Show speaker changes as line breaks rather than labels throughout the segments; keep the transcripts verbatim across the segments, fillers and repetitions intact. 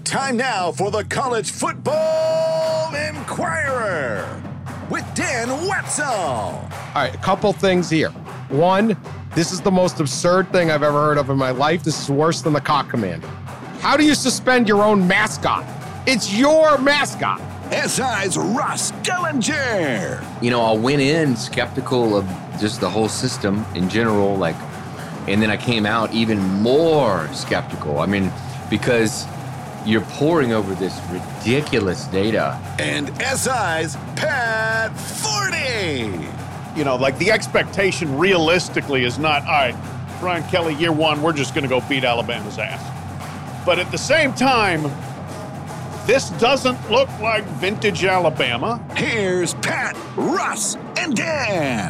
Time now for the College Football Inquirer with Dan Wetzel.
All right, a couple things here. One, this is the most absurd thing I've ever heard of in my life. This is worse than the cock commander. How do you suspend your own mascot? It's your mascot.
S I's Ross Gellinger.
You know, I went in skeptical of just the whole system in general, like, and then I came out even more skeptical. I mean, because you're poring over this ridiculous data.
And S I's Pat Forty.
You know, like the expectation realistically is not, all right, Brian Kelly, year one, we're just going to go beat Alabama's ass. But at the same time, this doesn't look like vintage Alabama.
Here's Pat, Russ, and Dan.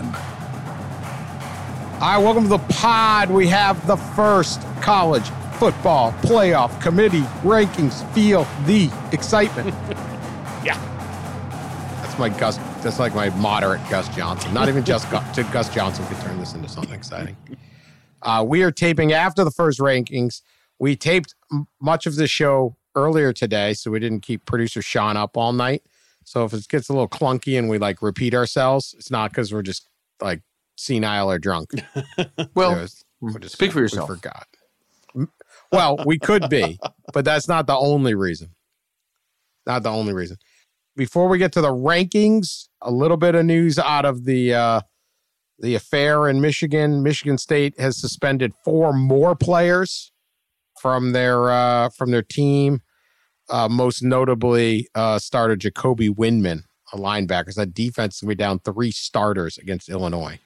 All right, welcome to the pod. We have the first college football playoff committee rankings. Feel the excitement.
Yeah.
That's my Gus. That's like my moderate Gus Johnson. Not even just Gus, Gus Johnson could turn this into something exciting. Uh, we are taping after the first rankings. We taped m- much of the show earlier today, so we didn't keep producer Sean up all night. So if it gets a little clunky and we like repeat ourselves, it's not because we're just like senile or drunk.
Well,
was, we're just,
speak for yourself.
We forgot. Well, we could be, but that's not the only reason. Not the only reason. Before we get to the rankings, a little bit of news out of the uh, the affair in Michigan. Michigan State has suspended four more players from their uh, from their team. Uh, most notably, uh, starter Jacoby Windman, a linebacker. That defense is going to be down three starters against Illinois,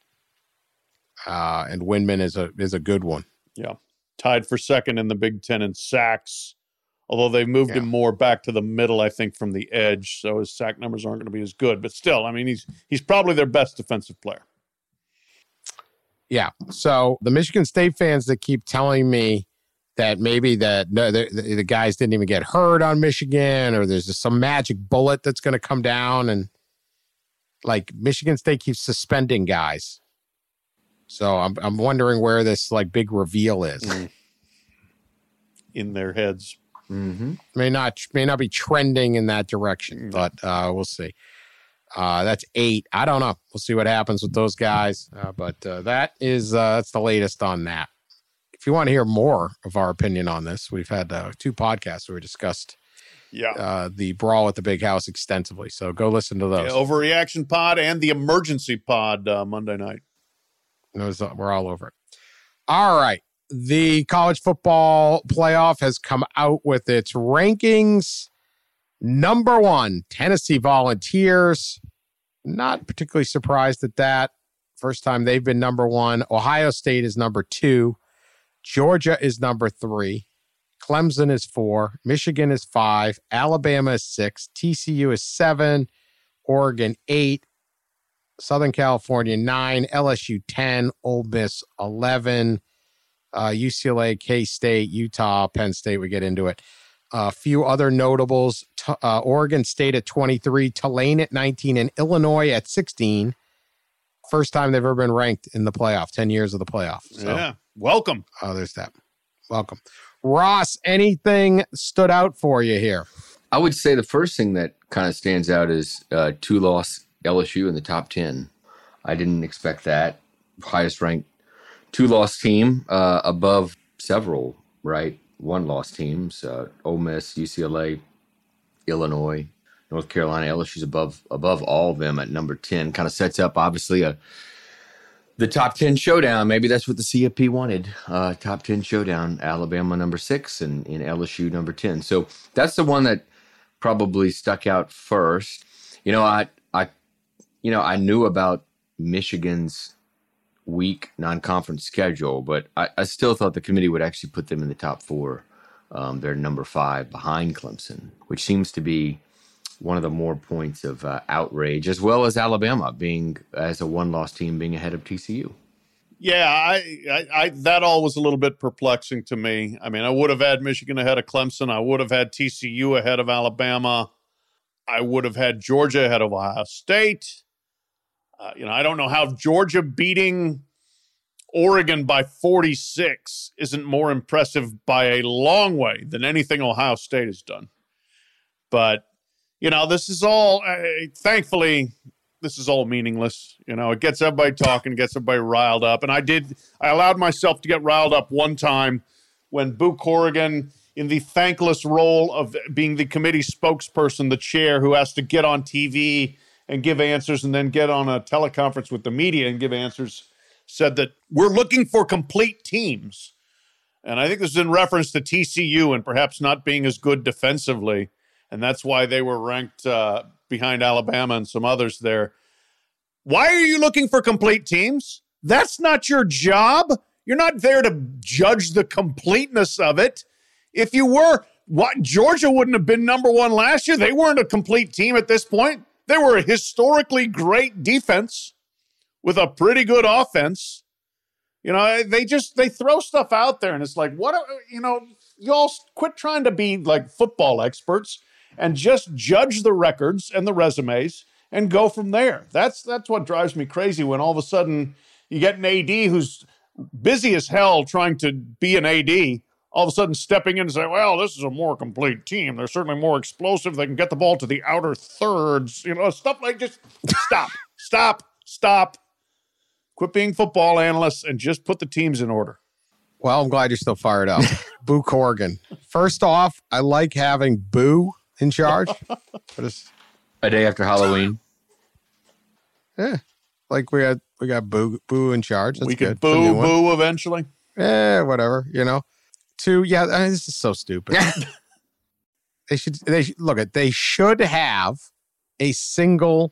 uh, and Windman is a is a good one.
Yeah, tied for second in the Big Ten in sacks. Although they moved yeah. him more back to the middle, I think, from the edge, so his sack numbers aren't going to be as good. But still, I mean, he's he's probably their best defensive player.
Yeah. So the Michigan State fans that keep telling me that maybe that no, the, the guys didn't even get hurt on Michigan, or there's just some magic bullet that's going to come down, and like Michigan State keeps suspending guys. So I'm I'm wondering where this like big reveal is
mm. in their heads.
Mm-hmm. May not may not be trending in that direction, but uh, we'll see. Uh, that's eight. I don't know. We'll see what happens with those guys. Uh, but uh, that is uh, that's the latest on that. If you want to hear more of our opinion on this, we've had uh, two podcasts where we discussed
yeah.
uh, the brawl at the Big House extensively. So go listen to those.
Yeah, Overreaction Pod and the Emergency Pod uh, Monday night.
Those, uh, we're all over it. All right. The college football playoff has come out with its rankings. Number one, Tennessee Volunteers. Not particularly surprised at that. First time they've been number one. Ohio State is number two. Georgia is number three. Clemson is four. Michigan is five. Alabama is six. T C U is seven. Oregon, eight. Southern California, nine. L S U, ten. Ole Miss, eleven. Uh, U C L A, K-State, Utah, Penn State, we get into it. A uh, few other notables, t- uh, Oregon State at twenty-three, Tulane at nineteen, and Illinois at sixteen. First time they've ever been ranked in the playoff, ten years of the playoff. So,
yeah, welcome.
Oh, there's that. Welcome. Ross, anything stood out for you here?
I would say the first thing that kind of stands out is uh, two-loss L S U in the top ten. I didn't expect that. Highest ranked two-loss team uh, above several, right? One-loss teams, uh, Ole Miss, U C L A, Illinois, North Carolina. L S U's above above all of them at number ten. Kind of sets up, obviously, a the top ten showdown. Maybe that's what the C F P wanted. Uh, top ten showdown. Alabama number six and, and L S U number ten. So that's the one that probably stuck out first. You know, I I you know I knew about Michigan's weak non-conference schedule, but I, I still thought the committee would actually put them in the top four. Um, they're number five behind Clemson, which seems to be one of the more points of uh, outrage, as well as Alabama being, as a one-loss team, being ahead of T C U.
Yeah, I, I, I that all was a little bit perplexing to me. I mean, I would have had Michigan ahead of Clemson. I would have had T C U ahead of Alabama. I would have had Georgia ahead of Ohio State. Uh, you know, I don't know how Georgia beating Oregon by forty-six isn't more impressive by a long way than anything Ohio State has done. But, you know, this is all, uh, thankfully, this is all meaningless. You know, it gets everybody talking, gets everybody riled up. And I did, I allowed myself to get riled up one time when Boo Corrigan, in the thankless role of being the committee spokesperson, the chair who has to get on T V and give answers and then get on a teleconference with the media and give answers, said that we're looking for complete teams. And I think this is in reference to T C U and perhaps not being as good defensively. And that's why they were ranked uh, behind Alabama and some others there. Why are you looking for complete teams? That's not your job. You're not there to judge the completeness of it. If you were, what, Georgia wouldn't have been number one last year. They weren't a complete team at this point. They were a historically great defense with a pretty good offense. You know, they just, they throw stuff out there and it's like, what, you know, you all quit trying to be like football experts and just judge the records and the resumes and go from there. That's, that's what drives me crazy when all of a sudden you get an A D who's busy as hell trying to be an A D, all of a sudden stepping in and saying, well, this is a more complete team. They're certainly more explosive. They can get the ball to the outer thirds, you know, stuff like just stop, stop, stop. Quit being football analysts and just put the teams in order.
Well, I'm glad you're still fired up. Boo Corrigan. First off, I like having Boo in charge. But it's,
A day after Halloween.
yeah, like we got we got Boo Boo in charge. That's
we
good.
could boo Boo eventually.
Yeah, whatever. You know. Two. Yeah, I mean, this is so stupid. they should. They should, look at. They should have a single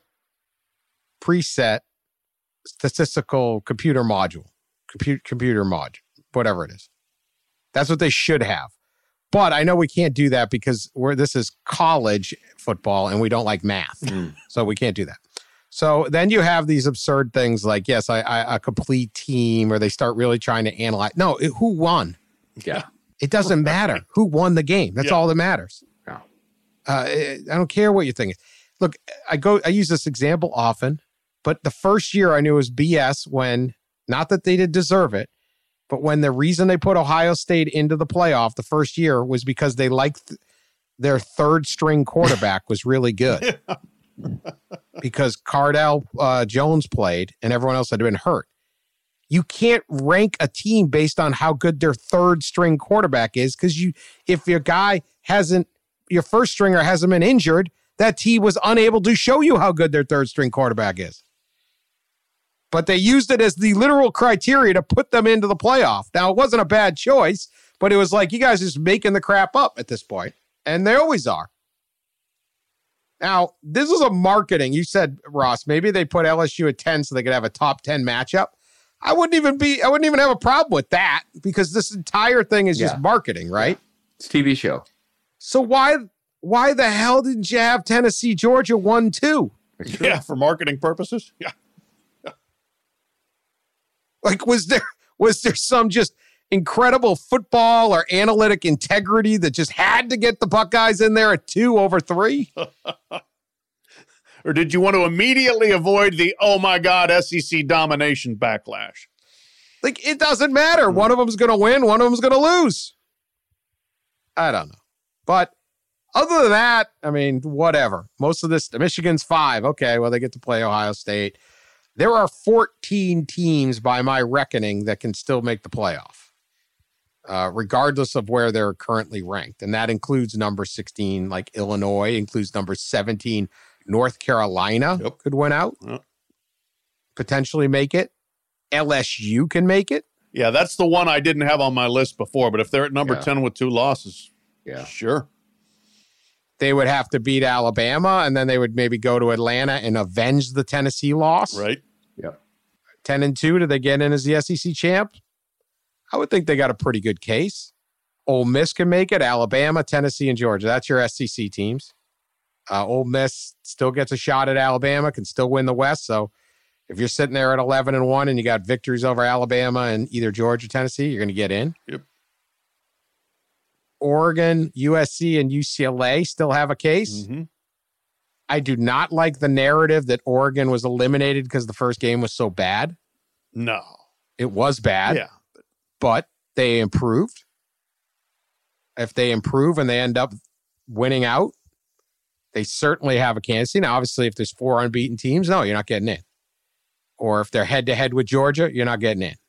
preset statistical computer module, computer computer module, whatever it is. That's what they should have. But I know we can't do that because we're this is college football and we don't like math, mm. so we can't do that. So then you have these absurd things like, yes, I, I, a complete team, or they start really trying to analyze. No, it, who won?
Yeah,
it doesn't matter who won the game. That's yeah. all that matters.
Yeah.
Uh, I don't care what you think. Look, I go. I use this example often. But the first year I knew it was B S when, not that they did deserve it, but when the reason they put Ohio State into the playoff the first year was because they liked th- their third string quarterback was really good. Because Cardell uh, Jones played and everyone else had been hurt. You can't rank a team based on how good their third string quarterback is because you, if your guy hasn't, your first stringer hasn't been injured, that team was unable to show you how good their third string quarterback is. But they used it as the literal criteria to put them into the playoff. Now, it wasn't a bad choice, but it was like, you guys are just making the crap up at this point. And they always are. Now, this is a marketing. You said, Ross, maybe they put L S U at ten so they could have a top ten matchup. I wouldn't even be, I wouldn't even have a problem with that because this entire thing is yeah. just marketing, right?
It's a T V show.
So why, why the hell didn't you have Tennessee, Georgia one two?
Yeah, for marketing purposes. Yeah.
Like, was there was there some just incredible football or analytic integrity that just had to get the Buckeyes in there at two over three?
Or did you want to immediately avoid the, oh my God, S E C domination backlash?
Like, it doesn't matter. One of them's going to win. One of them's going to lose. I don't know. But other than that, I mean, whatever. Most of this, Michigan's five. Okay, well, they get to play Ohio State. There are fourteen teams, by my reckoning, that can still make the playoff, uh, regardless of where they're currently ranked. And that includes number sixteen, like Illinois, includes number seventeen, North Carolina yep. could win out, yep. potentially make it. L S U can make it.
Yeah, that's the one I didn't have on my list before. But if they're at number yeah. ten with two losses,
yeah,
sure.
They would have to beat Alabama, and then they would maybe go to Atlanta and avenge the Tennessee loss.
Right.
Yep.
ten and two, do they get in as the S E C champ? I would think they got a pretty good case. Ole Miss can make it. Alabama, Tennessee, and Georgia. That's your S E C teams. Uh, Ole Miss still gets a shot at Alabama, can still win the West. So if you're sitting there at eleven and one and you got victories over Alabama and either Georgia or Tennessee, you're going to get in.
Yep.
Oregon, U S C, and U C L A still have a case.
Mm-hmm.
I do not like the narrative that Oregon was eliminated because the first game was so bad.
No.
It was bad,
Yeah.
but they improved. If they improve and they end up winning out, they certainly have a candidacy. Now, obviously, if there's four unbeaten teams, no, you're not getting in. Or if they're head-to-head with Georgia, you're not getting in.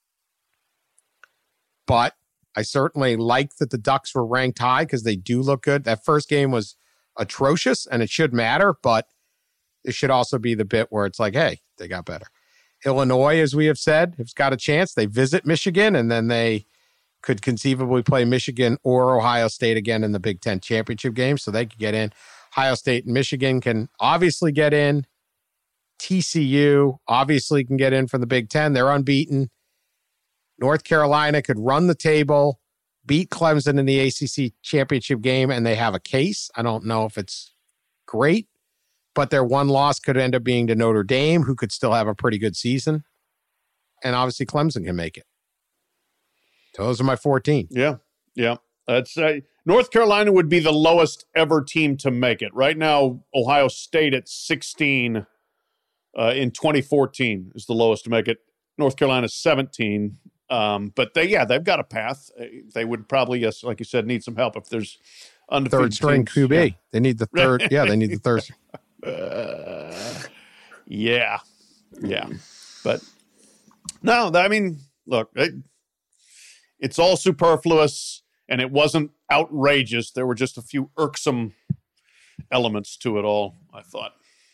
But I certainly like that the Ducks were ranked high because they do look good. That first game was atrocious, and it should matter, but it should also be the bit where it's like, hey, they got better. Illinois, as we have said, has got a chance. They visit Michigan, and then they could conceivably play Michigan or Ohio State again in the Big Ten championship game, so they could get in. Ohio State and Michigan can obviously get in. T C U obviously can get in from the Big Ten. They're unbeaten. North Carolina could run the table, beat Clemson in the A C C championship game, and they have a case. I don't know if it's great, but their one loss could end up being to Notre Dame, who could still have a pretty good season. And obviously Clemson can make it. So those are my fourteen.
Yeah, yeah. That's uh, North Carolina would be the lowest ever team to make it. Right now, Ohio State at sixteen uh, in twenty fourteen is the lowest to make it. North Carolina seventeen. Um, but they, yeah, they've got a path. They would probably, yes, like you said, need some help if there's undefeated
Third string
teams.
Q B.
Yeah.
They need the third. Yeah, they need the third.
Uh, yeah, yeah. But no, I mean, look, it, it's all superfluous, and it wasn't outrageous. There were just a few irksome elements to it all, I thought.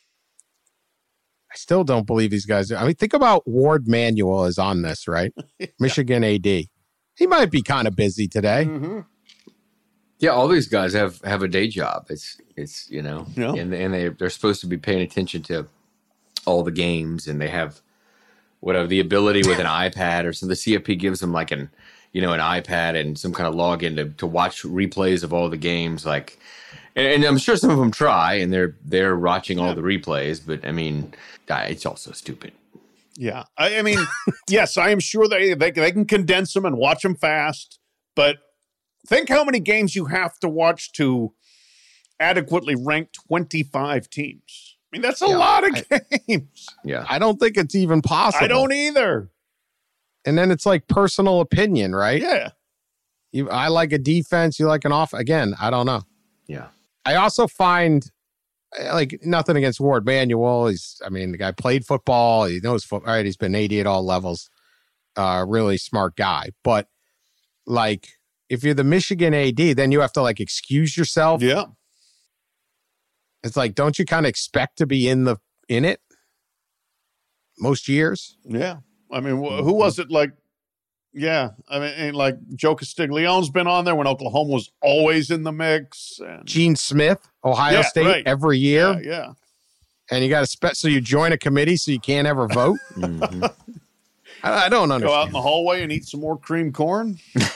I still don't believe these guys. I mean, think about Ward Manuel is on this, right? Yeah. Michigan A D. He might be kind of busy today.
Mm-hmm.
Yeah, all these guys have, have a day job. It's it's you know,
yeah.
and and they they're supposed to be paying attention to all the games, and they have whatever the ability with an iPad or something. The C F P gives them like an you know an iPad and some kind of login to to watch replays of all the games. Like, and, and I'm sure some of them try, and they're they're watching all the replays. But I mean, it's also stupid.
Yeah, I, I mean, yes, I am sure they, they they can condense them and watch them fast, but think how many games you have to watch to adequately rank twenty-five teams. I mean, that's a
yeah,
lot of
I,
games.
Yeah,
I don't think it's even possible.
I don't either.
And then it's like personal opinion, right?
Yeah.
You, I like a defense. You like an off. Again, I don't know.
Yeah.
I also find. Like, nothing against Ward Manuel. He's, I mean, the guy played football. He knows football, right? He's been A D at all levels. Uh, really smart guy. But, like, if you're the Michigan A D, then you have to, like, excuse yourself.
Yeah.
It's like, don't you kind of expect to be in the in it most years?
Yeah. I mean, wh- who was it, like, yeah. I mean, and like, Joe Castiglione's been on there when Oklahoma was always in the mix. And
Gene Smith, Ohio
yeah,
State,
right.
every year.
Yeah, yeah.
And you got to spe- so you join a committee so you can't ever vote.
Mm-hmm.
I, I don't understand.
Go out in the hallway and eat some more cream corn.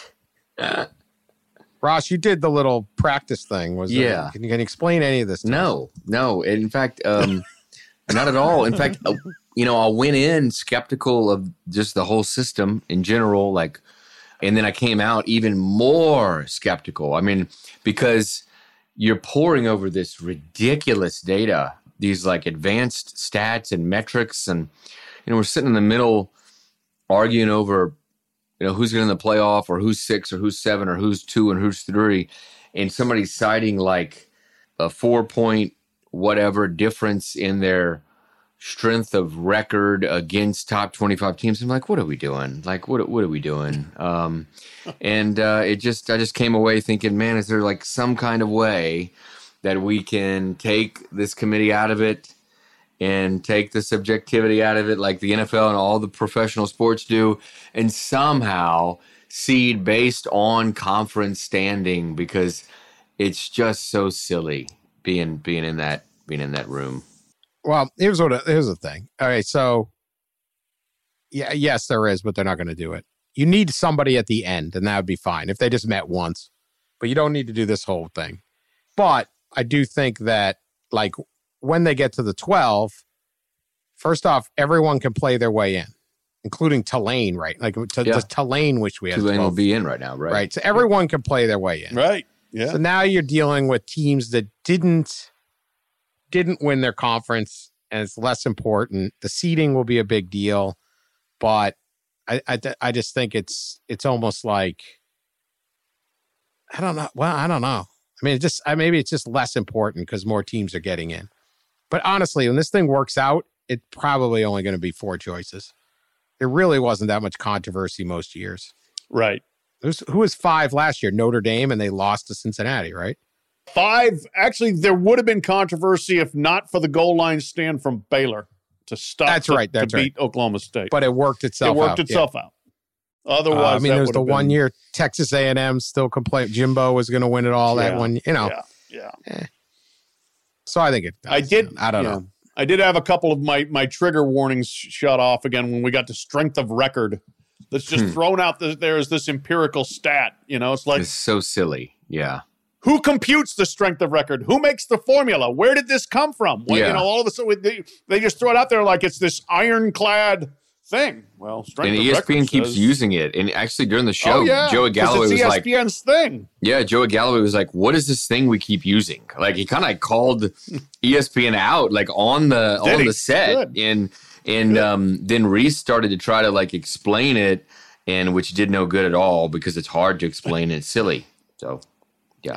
Ross, you did the little practice thing. Was
Yeah.
It, can, you, can you explain any of this to us?
No, no. In fact, um, not at all. In fact, uh, you know, I went in skeptical of just the whole system in general, like, and then I came out even more skeptical. I mean, because you're poring over this ridiculous data, these like advanced stats and metrics, and you know, we're sitting in the middle arguing over, you know, who's going to the playoff or who's six or who's seven or who's two and who's three, and somebody's citing like a four point whatever difference in their strength of record against top twenty-five teams. I'm like, what are we doing? Like, what what are we doing? Um, and uh, it just, I just came away thinking, man, is there like some kind of way that we can take this committee out of it and take the subjectivity out of it, like the N F L and all the professional sports do, and somehow seed based on conference standing, because it's just so silly being being in that being in that room.
Well, here's what here's the thing. All right, so yeah, yes, there is, but they're not going to do it. You need somebody at the end, and that would be fine if they just met once. But you don't need to do this whole thing. But I do think that, like, when they get to the twelve, first off, everyone can play their way in, including Tulane, right? Like, to,
Yeah.
the Tulane, which we had
Tulane will
twelve,
be in right now, right?
right? So everyone can play their way in.
Right. Yeah.
So now you're dealing with teams that didn't didn't win their conference, and it's less important. The seeding will be a big deal, but I, I, I just think it's it's almost like, I don't know. Well, I don't know. I mean, it just I, maybe it's just less important because more teams are getting in. But honestly, when this thing works out, it's probably only going to be four choices. There really wasn't that much controversy most years.
Right.
There's, who was five last year? Notre Dame, and they lost to Cincinnati, right?
Five. Actually, there would have been controversy if not for the goal line stand from Baylor to stop.
That's
to,
right. That's
to beat
right.
Oklahoma State.
But it worked itself out.
It worked
out.
itself
yeah.
out. Otherwise,
uh, I mean,
that
there was the
would have
one
been,
year Texas A and M still complained Jimbo was going to win it all.
Yeah,
that one, you know.
Yeah. Yeah.
Eh. So I think it does.
I did.
I don't
yeah.
know.
I did have a couple of my my trigger warnings shut off again when we got to strength of record. That's just
Hmm.
thrown out the, there as this empirical stat. You know, it's like,
It's so silly. Yeah.
who computes the strength of record? Who makes the formula? Where did this come from? Well,
Yeah.
You know, all of a sudden they, they just throw it out there like it's this ironclad thing. Well, strength
And
of
E S P N
record
keeps
says,
using it. And actually, during the show,
oh, yeah,
Joey
'cause
Galloway
it's
was like,
E S P N's thing.
yeah, Joey Galloway was like, what is this thing we keep using? Like, he kind of called E S P N out, like, on the
Did
on
he?
the set.
Good.
And and um, then Reese started to try to, like, explain it, and which did no good at all because it's hard to explain. It's silly. So, yeah.
Yeah.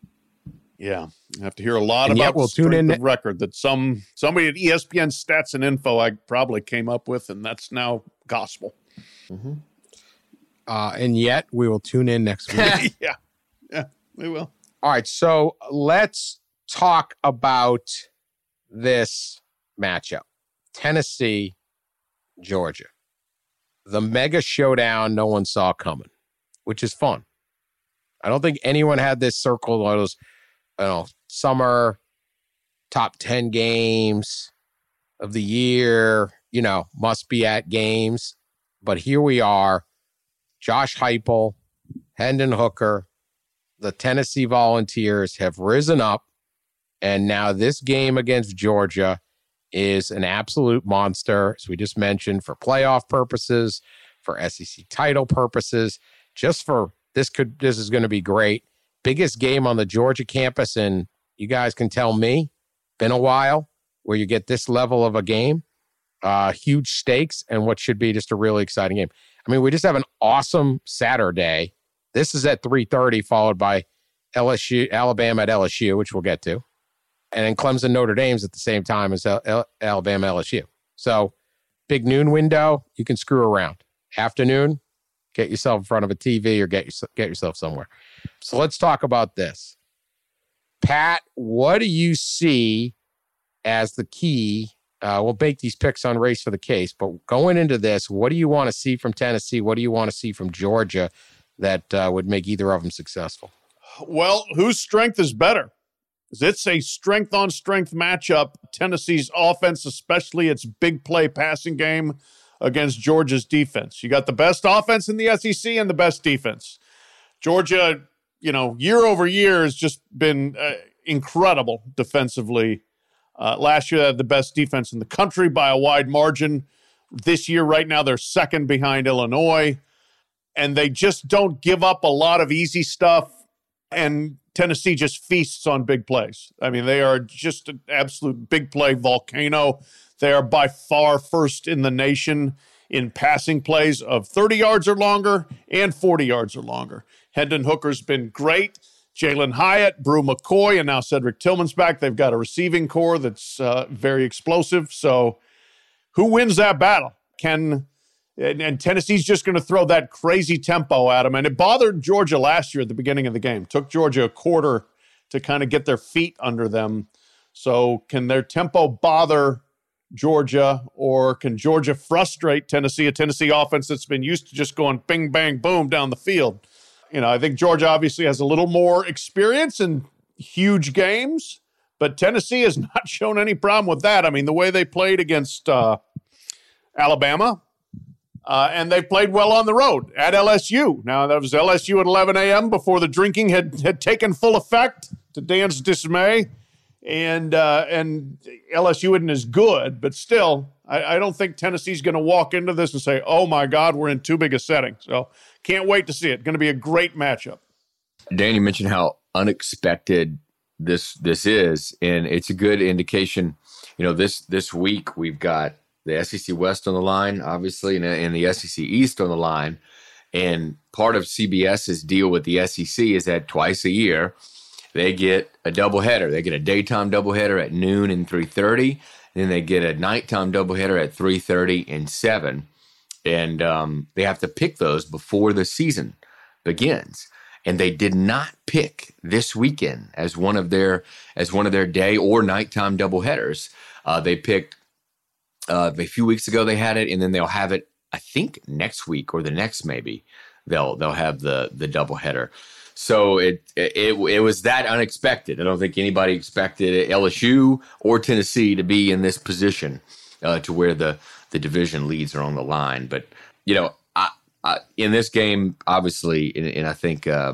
Yeah, I have to hear a lot
And yet
about
we'll
the
tune
strength
in-
of record that some somebody at E S P N Stats and Info I probably came up with, and that's now gospel.
Mm-hmm.
Uh, and yet we will tune in next week.
yeah, yeah, we will.
All right, so let's talk about this matchup. Tennessee, Georgia. The mega showdown no one saw coming, which is fun. I don't think anyone had this circled on those, you know, summer top ten games of the year, you know, must be at games. But here we are, Josh Heupel, Hendon Hooker, the Tennessee Volunteers have risen up, and now this game against Georgia is an absolute monster, as we just mentioned, for playoff purposes, for S E C title purposes, just for this could this is going to be great. Biggest game on the Georgia campus, and you guys can tell me, been a while where you get this level of a game, uh, huge stakes, and what should be just a really exciting game. I mean, we just have an awesome Saturday. This is at three thirty, followed by L S U, Alabama at L S U, which we'll get to. And then Clemson, Notre Dame's at the same time as L- L- Alabama, L S U. So big noon window, you can screw around. Afternoon, get yourself in front of a T V or get, your, get yourself somewhere. So let's talk about this. Pat, what do you see as the key? Uh, we'll bake these picks on race for the case, but going into this, what do you want to see from Tennessee? What do you want to see from Georgia that uh, would make either of them successful?
Well, whose strength is better? It's a strength-on-strength matchup. Tennessee's offense, especially its big play passing game against Georgia's defense. You got the best offense in the S E C and the best defense. Georgia, you know, year over year has just been uh, incredible defensively. Uh, last year, they had the best defense in the country by a wide margin. This year, right now, they're second behind Illinois. And they just don't give up a lot of easy stuff. And Tennessee just feasts on big plays. I mean, they are just an absolute big play volcano. They are by far first in the nation in passing plays of thirty yards or longer and forty yards or longer. Hendon Hooker's been great. Jalen Hyatt, Brew McCoy, and now Cedric Tillman's back. They've got a receiving core that's uh, very explosive. So who wins that battle? Can and, and Tennessee's just going to throw that crazy tempo at them. And it bothered Georgia last year at the beginning of the game. Took Georgia a quarter to kind of get their feet under them. So can their tempo bother Georgia, or can Georgia frustrate Tennessee, a Tennessee offense that's been used to just going bing, bang, boom down the field? You know, I think Georgia obviously has a little more experience in huge games, but Tennessee has not shown any problem with that. I mean, the way they played against uh, Alabama, uh, and they played well on the road at L S U. Now, that was L S U at eleven a.m. before the drinking had, had taken full effect, to Dan's dismay. And uh, and L S U isn't as good, but still, I, I don't think Tennessee's going to walk into this and say, oh, my God, we're in too big a setting. So can't wait to see it. Going to be a great matchup.
Dan, you mentioned how unexpected this this is, and it's a good indication. You know, this this week we've got the S E C West on the line, obviously, and, and the S E C East on the line. And part of CBS's deal with the S E C is that twice a year they get a doubleheader. They get a daytime doubleheader at noon and three thirty, and then they get a nighttime doubleheader at three thirty and seven. And um, they have to pick those before the season begins. And they did not pick this weekend as one of their as one of their day or nighttime doubleheaders. Uh, they picked uh, a few weeks ago. They had it, and then they'll have it, I think, next week or the next maybe. They'll they'll have the the doubleheader. So it, it it was that unexpected. I don't think anybody expected L S U or Tennessee to be in this position uh, to where the the division leads are on the line. But you know, I, I, in this game, obviously, and, and I think uh,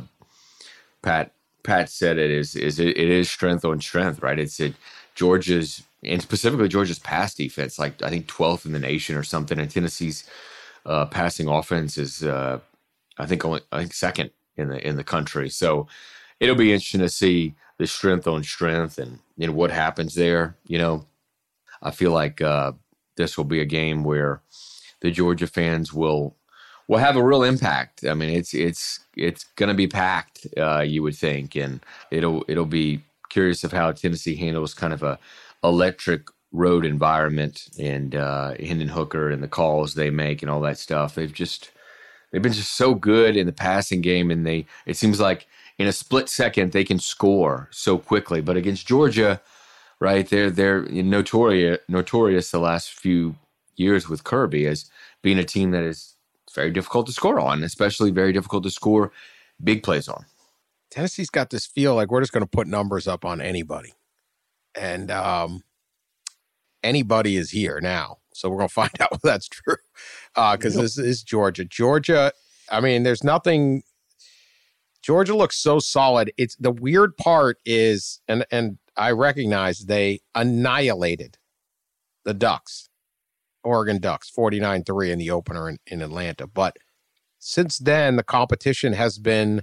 Pat Pat said it is is it, it is strength on strength, right? It's it, Georgia's and specifically Georgia's pass defense, like I think twelfth in the nation or something, and Tennessee's uh, passing offense is uh, I think only I think second in the in the country. So it'll be interesting to see the strength on strength and and what happens there. You know, I feel like uh, this will be a game where the Georgia fans will will have a real impact. I mean, it's it's it's going to be packed, uh, you would think, and it'll it'll be curious of how Tennessee handles kind of a electric road environment and uh, Hendon Hooker and the calls they make and all that stuff. They've just they've been just so good in the passing game, and they it seems like in a split second they can score so quickly. But against Georgia, right, they're they're notorious notorious the last few years with Kirby as being a team that is very difficult to score on, especially very difficult to score big plays on.
Tennessee's got this feel like we're just going to put numbers up on anybody. And um, anybody is here now. So we're going to find out if that's true. Because uh, this is Georgia. Georgia, I mean, there's nothing. Georgia looks so solid. It's the weird part is, and and I recognize they annihilated the Ducks, Oregon Ducks, forty-nine three in the opener in, in Atlanta. But since then, the competition has been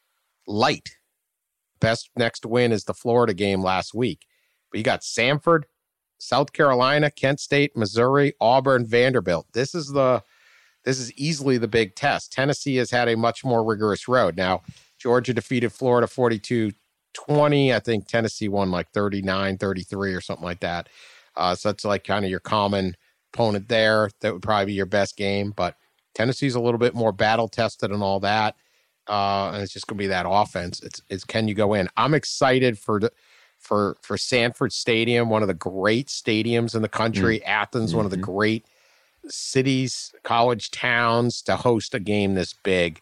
light. Best next win is the Florida game last week. But you got Samford, South Carolina, Kent State, Missouri, Auburn, Vanderbilt. This is the this is easily the big test. Tennessee has had a much more rigorous road. Now, Georgia defeated Florida forty-two twenty. I think Tennessee won like thirty-nine thirty-three or something like that. Uh, so that's like kind of your common opponent there. That would probably be your best game. But Tennessee's a little bit more battle tested and all that. Uh, and it's just going to be that offense. It's, it's can you go in? I'm excited for the, for for Sanford Stadium, one of the great stadiums in the country. Mm-hmm. Athens, mm-hmm. one of the great cities, college towns to host a game this big.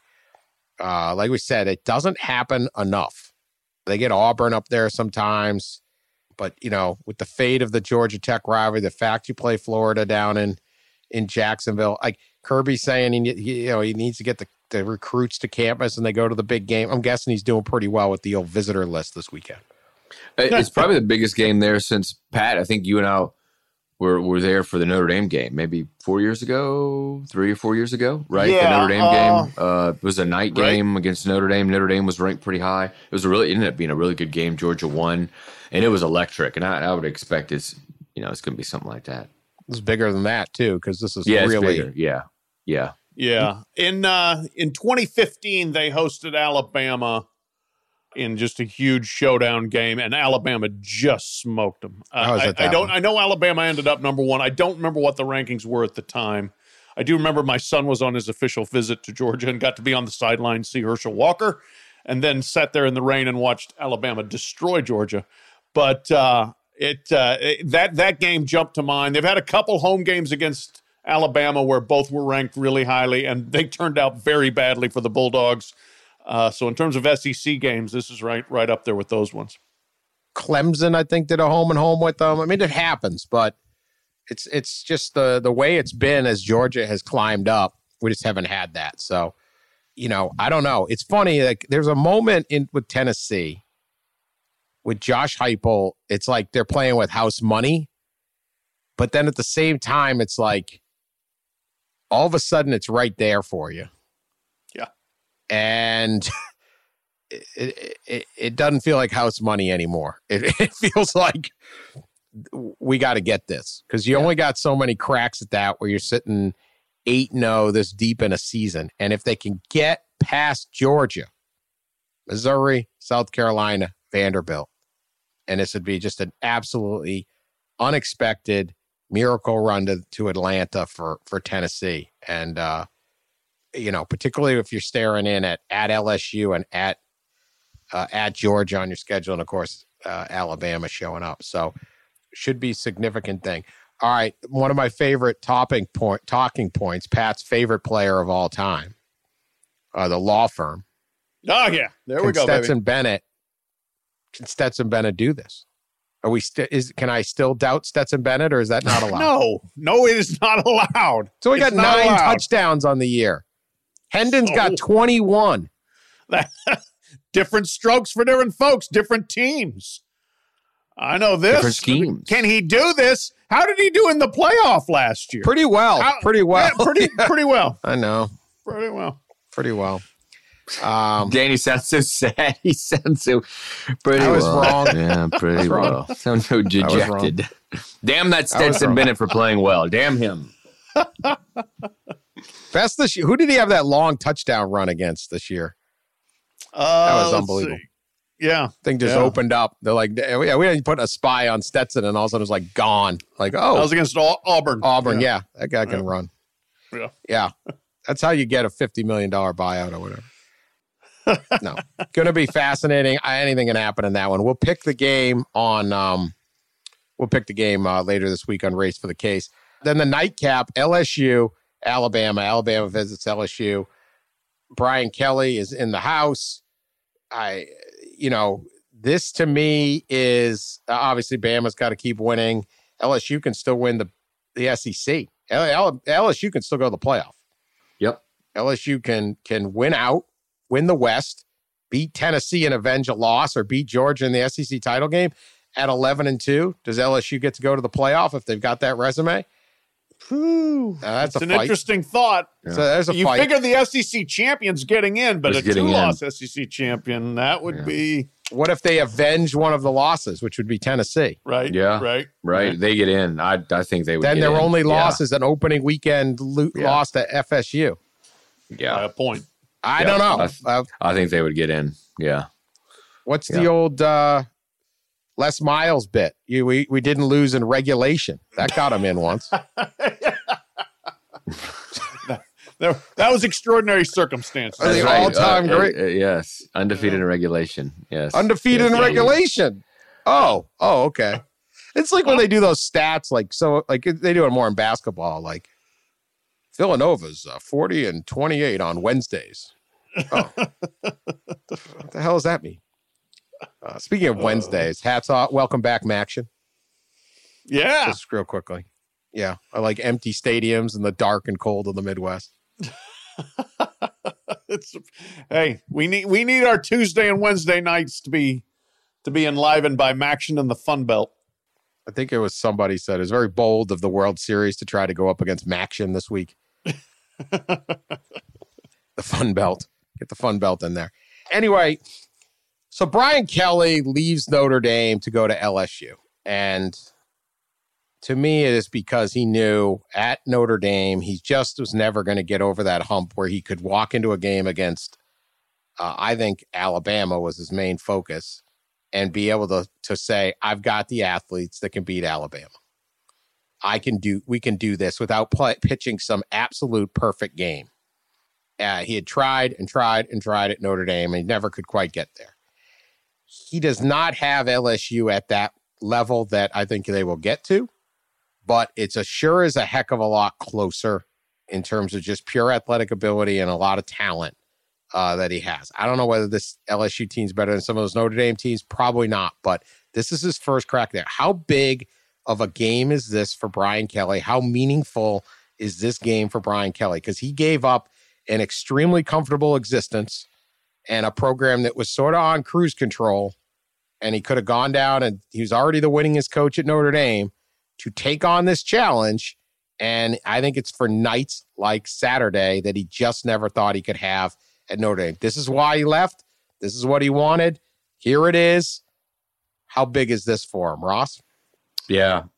Uh, like we said, it doesn't happen enough. They get Auburn up there sometimes, but you know, with the fate of the Georgia Tech rivalry, the fact you play Florida down in in Jacksonville, like Kirby saying, he, he, you know, he needs to get the, the recruits to campus and they go to the big game. I'm guessing he's doing pretty well with the old visitor list this weekend.
It's probably the biggest game there since Pat. I think you and I were were there for the Notre Dame game, maybe four years ago, three or four years ago, right?
Yeah,
the Notre Dame
uh,
game uh, it was a night game right. against Notre Dame. Notre Dame was ranked pretty high. It was a really it ended up being a really good game. Georgia won, and it was electric. And I, I would expect it's you know it's going to be something like that.
It's bigger than that too, because this is
yeah,
really
it's bigger. yeah, yeah,
yeah. In uh, in twenty fifteen, they hosted Alabama in just a huge showdown game, and Alabama just smoked them. Uh, I, I don't. One? I know Alabama ended up number one. I don't remember what the rankings were at the time. I do remember my son was on his official visit to Georgia and got to be on the sideline, see Herschel Walker, and then sat there in the rain and watched Alabama destroy Georgia. But uh, it, uh, it that that game jumped to mind. They've had a couple home games against Alabama where both were ranked really highly, and they turned out very badly for the Bulldogs. Uh, so in terms of S E C games, this is right right up there with those ones.
Clemson, I think, did a home and home with them. I mean, it happens, but it's it's just the the way it's been as Georgia has climbed up. We just haven't had that. So, you know, I don't know. It's funny. Like there's a moment in with Tennessee with Josh Heupel. It's like they're playing with house money, but then at the same time, it's like all of a sudden it's right there for you. And it, it it doesn't feel like house money anymore. It, it feels like we got to get this because you
Yeah.
only got so many cracks at that where you're sitting eight and oh this deep in a season. And if they can get past Georgia, Missouri, South Carolina, Vanderbilt, and this would be just an absolutely unexpected miracle run to, to Atlanta for, for Tennessee. And, uh, you know, particularly if you're staring in at, at L S U and at uh, at Georgia on your schedule, and of course, uh, Alabama showing up. So should be a significant thing. All right, one of my favorite topping point, talking points, Pat's favorite player of all time, uh, the law firm.
Oh, yeah. There
Can
we go,
Stetson
baby.
Bennett, can Stetson Bennett do this? Are we st- is can I still doubt Stetson Bennett, or is that not allowed?
No. No, it is not allowed.
So we
It's
got
not
nine
allowed.
touchdowns on the year. Hendon's
So-
got twenty-one.
Different strokes for different folks, different teams. I know this.
Different schemes.
Can he do this? How did he do in the playoff last year?
Pretty well.
How-
pretty well.
Yeah, pretty, pretty well.
I know.
Pretty well.
Pretty well. Um,
Danny sounds so sad. He sounds so pretty
I was
well.
wrong.
Yeah, pretty
wrong.
well. Sounds so
was wrong.
dejected. Damn that Stetson
wrong.
Bennett for playing well. Damn him.
best this year. Who did he have that long touchdown run against this year?
Uh,
was
let's
unbelievable.
see. Yeah.
Thing just
Yeah.
opened up. They're like, yeah, we we didn't put a spy on Stetson, and all of a sudden it was like gone. Like, oh,
That was against Au- Auburn.
Auburn, yeah. that guy can
Yeah.
run.
Yeah.
Yeah, that's how you get a fifty million dollars buyout or whatever. No, going to be fascinating. I- Anything can happen in that one. We'll pick the game on. Um, we'll pick the game uh, later this week on Race for the Case. Then the nightcap: L S U, Alabama. Alabama visits L S U. Brian Kelly is in the house. I, you know, this to me is uh, obviously Bama's got to keep winning. L S U can still win the the S E C. L- L- LSU can still go to the playoff.
Yep.
L S U can can win out, win the West, beat Tennessee and avenge a loss, or beat Georgia in the S E C title game at eleven and two. Does L S U get to go to the playoff if they've got that resume? Whew, uh, that's
It's
a
an
fight.
interesting thought.
So there's a
You
fight.
figure the S E C champion's getting in, but
Is
a
getting
two-loss S E C champion, that would
Yeah.
be
What if they avenge one of the losses, which would be Tennessee?
right.
Yeah.
Right.
Right. They get in. I I think they would
Then
get
their
in.
only
Yeah.
loss is an opening weekend lo-
Yeah.
loss to F S U.
By
Yeah.
a point.
I
Yeah,
don't know.
I th-
Uh,
I think they would get in. Yeah.
what's the
Yeah.
old uh, Les Miles bit? You we we didn't lose in regulation. That got him in once.
There, that was extraordinary circumstances.
Are they
That's
all-
right.
all-time
Uh,
great.
uh, uh, yes. Undefeated in regulation. Yes.
Undefeated
Yes,
in
yeah.
regulation. Oh, oh, okay. It's like when they do those stats, like so, like they do it more in basketball. Like Villanova's uh, forty and twenty-eight on Wednesdays. Oh, what the hell does that mean? Uh, speaking of Wednesdays, hats off. Welcome back, Maction.
Yeah.
Just real quickly. Yeah, I like empty stadiums in the dark and cold of the Midwest.
It's, hey, we need we need our Tuesday and Wednesday nights to be to be enlivened by Maction and the Fun Belt.
I think it was somebody said it was very bold of the World Series to try to go up against Maction this week. The Fun Belt. Get the Fun Belt in there. Anyway, so Brian Kelly leaves Notre Dame to go to L S U. And to me, it is because he knew at Notre Dame, he just was never going to get over that hump where he could walk into a game against, uh, I think Alabama was his main focus, and be able to, to say, I've got the athletes that can beat Alabama. I can do, we can do this without play, pitching some absolute perfect game. Uh, he had tried and tried and tried at Notre Dame, and he never could quite get there. He does not have L S U at that level that I think they will get to, but it's a sure as a heck of a lot closer in terms of just pure athletic ability and a lot of talent uh, that he has. I don't know whether this L S U team's better than some of those Notre Dame teams. Probably not, but this is his first crack there. How big of a game is this for Brian Kelly? How meaningful is this game for Brian Kelly? Because he gave up an extremely comfortable existence and a program that was sort of on cruise control, and he could have gone down, and he was already the winningest coach at Notre Dame, to take on this challenge. And I think it's for nights like Saturday that he just never thought he could have at Notre Dame. This is why he left. This is what he wanted. Here it is. How big is this for him, Ross?
Yeah.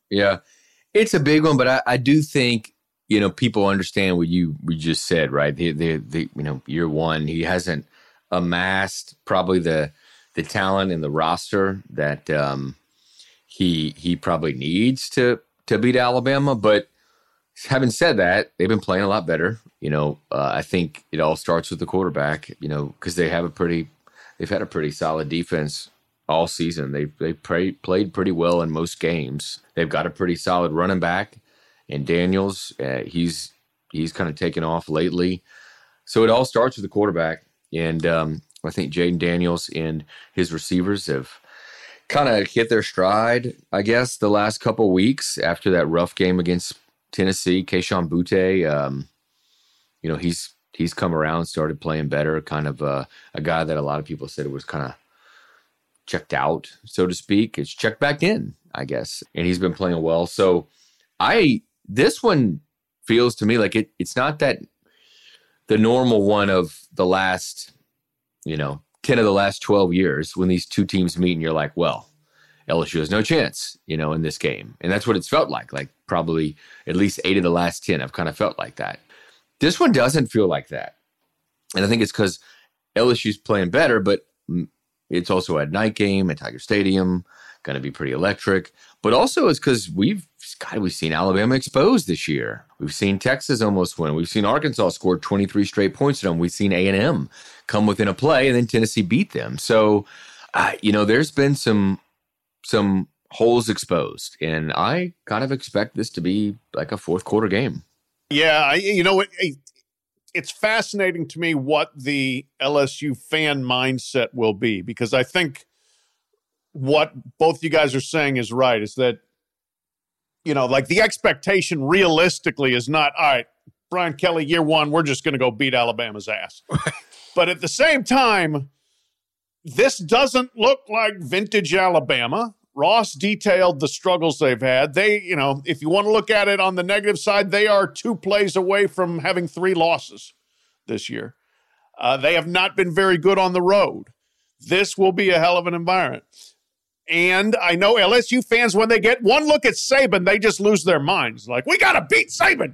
Yeah. It's a big one, but I, I do think, you know, people understand what you we just said, right? The, the, the, you know, year one, he hasn't amassed probably the the talent in the roster that um, he he probably needs to to beat Alabama. But having said that, they've been playing a lot better. You know, uh, I think it all starts with the quarterback. You know, because they have a pretty they've had a pretty solid defense all season. They've they played played pretty well in most games. They've got a pretty solid running back. And Daniels, uh, he's he's kind of taken off lately. So it all starts with the quarterback. And um, I think Jaden Daniels and his receivers have kind of hit their stride, I guess, the last couple of weeks after that rough game against Tennessee. Kayshon Boutte, um, you know, he's he's come around, started playing better, kind of uh, a guy that a lot of people said was kind of checked out, so to speak. It's checked back in, I guess. And he's been playing well. So I... This one feels to me like it, it's not that the normal one of the last, you know, ten of the last twelve years when these two teams meet and you're like, well, L S U has no chance, you know, in this game. And that's what it's felt like. Like probably at least eight of the last ten have kind of felt like that. This one doesn't feel like that. And I think it's because L S U's playing better, but it's also a night game at Tiger Stadium, going to be pretty electric. But also it's because we've, God, we've seen Alabama exposed this year. We've seen Texas almost win. We've seen Arkansas score twenty-three straight points to them. We've seen A and M come within a play, and then Tennessee beat them. So, uh, you know, there's been some some holes exposed, and I kind of expect this to be like a fourth quarter game.
Yeah, I, you know, it, it's fascinating to me what the L S U fan mindset will be, because I think what both you guys are saying is right, is that, you know, like the expectation realistically is not, all right, Brian Kelly, year one, we're just going to go beat Alabama's ass. But at the same time, this doesn't look like vintage Alabama. Ross detailed the struggles they've had. They, you know, if you want to look at it on the negative side, they are two plays away from having three losses this year. Uh, they have not been very good on the road. This will be a hell of an environment. And I know L S U fans, when they get one look at Saban, they just lose their minds. Like, we got to beat Saban.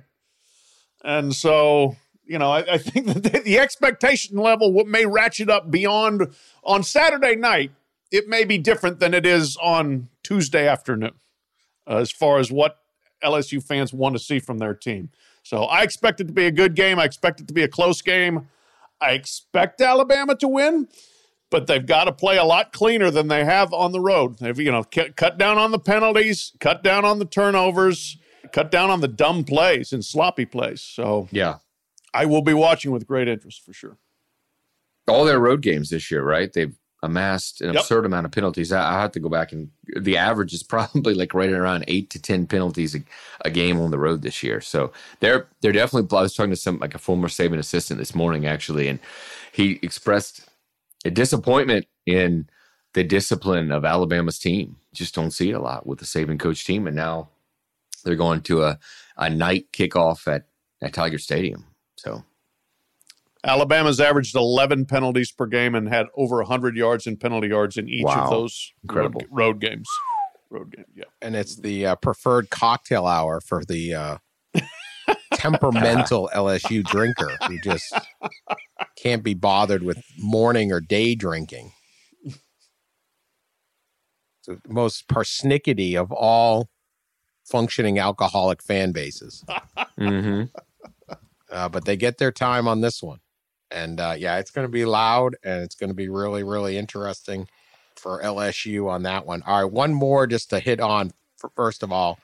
And so, you know, I, I think that the, the expectation level may ratchet up beyond on Saturday night. It may be different than it is on Tuesday afternoon uh, as far as what L S U fans want to see from their team. So I expect it to be a good game. I expect it to be a close game. I expect Alabama to win, but they've got to play a lot cleaner than they have on the road. They've, you know, cut, cut down on the penalties, cut down on the turnovers, cut down on the dumb plays and sloppy plays. So
yeah,
I will be watching with great interest for sure.
All their road games this year, right? They've amassed an
Yep.
absurd amount of penalties. I, I have to go back, and the average is probably like right around eight to ten penalties a, a game on the road this year. So they're they're definitely. I was talking to some like a former Saban assistant this morning actually, and he expressed a disappointment in the discipline of Alabama's team. Just don't see it a lot with the Saban coach team, and now they're going to a a night kickoff at at Tiger Stadium. So.
Alabama's averaged eleven penalties per game and had over one hundred yards in penalty yards in each
Wow.
of those
Incredible.
road, road games. Road game, yeah.
And it's the uh, preferred cocktail hour for the uh, temperamental L S U drinker who just can't be bothered with morning or day drinking. It's the most persnickety of all functioning alcoholic fan bases.
Mm-hmm.
Uh, but they get their time on this one. And uh, yeah, it's going to be loud, and it's going to be really, really interesting for L S U on that one. All right, one more just to hit on. For, first of all,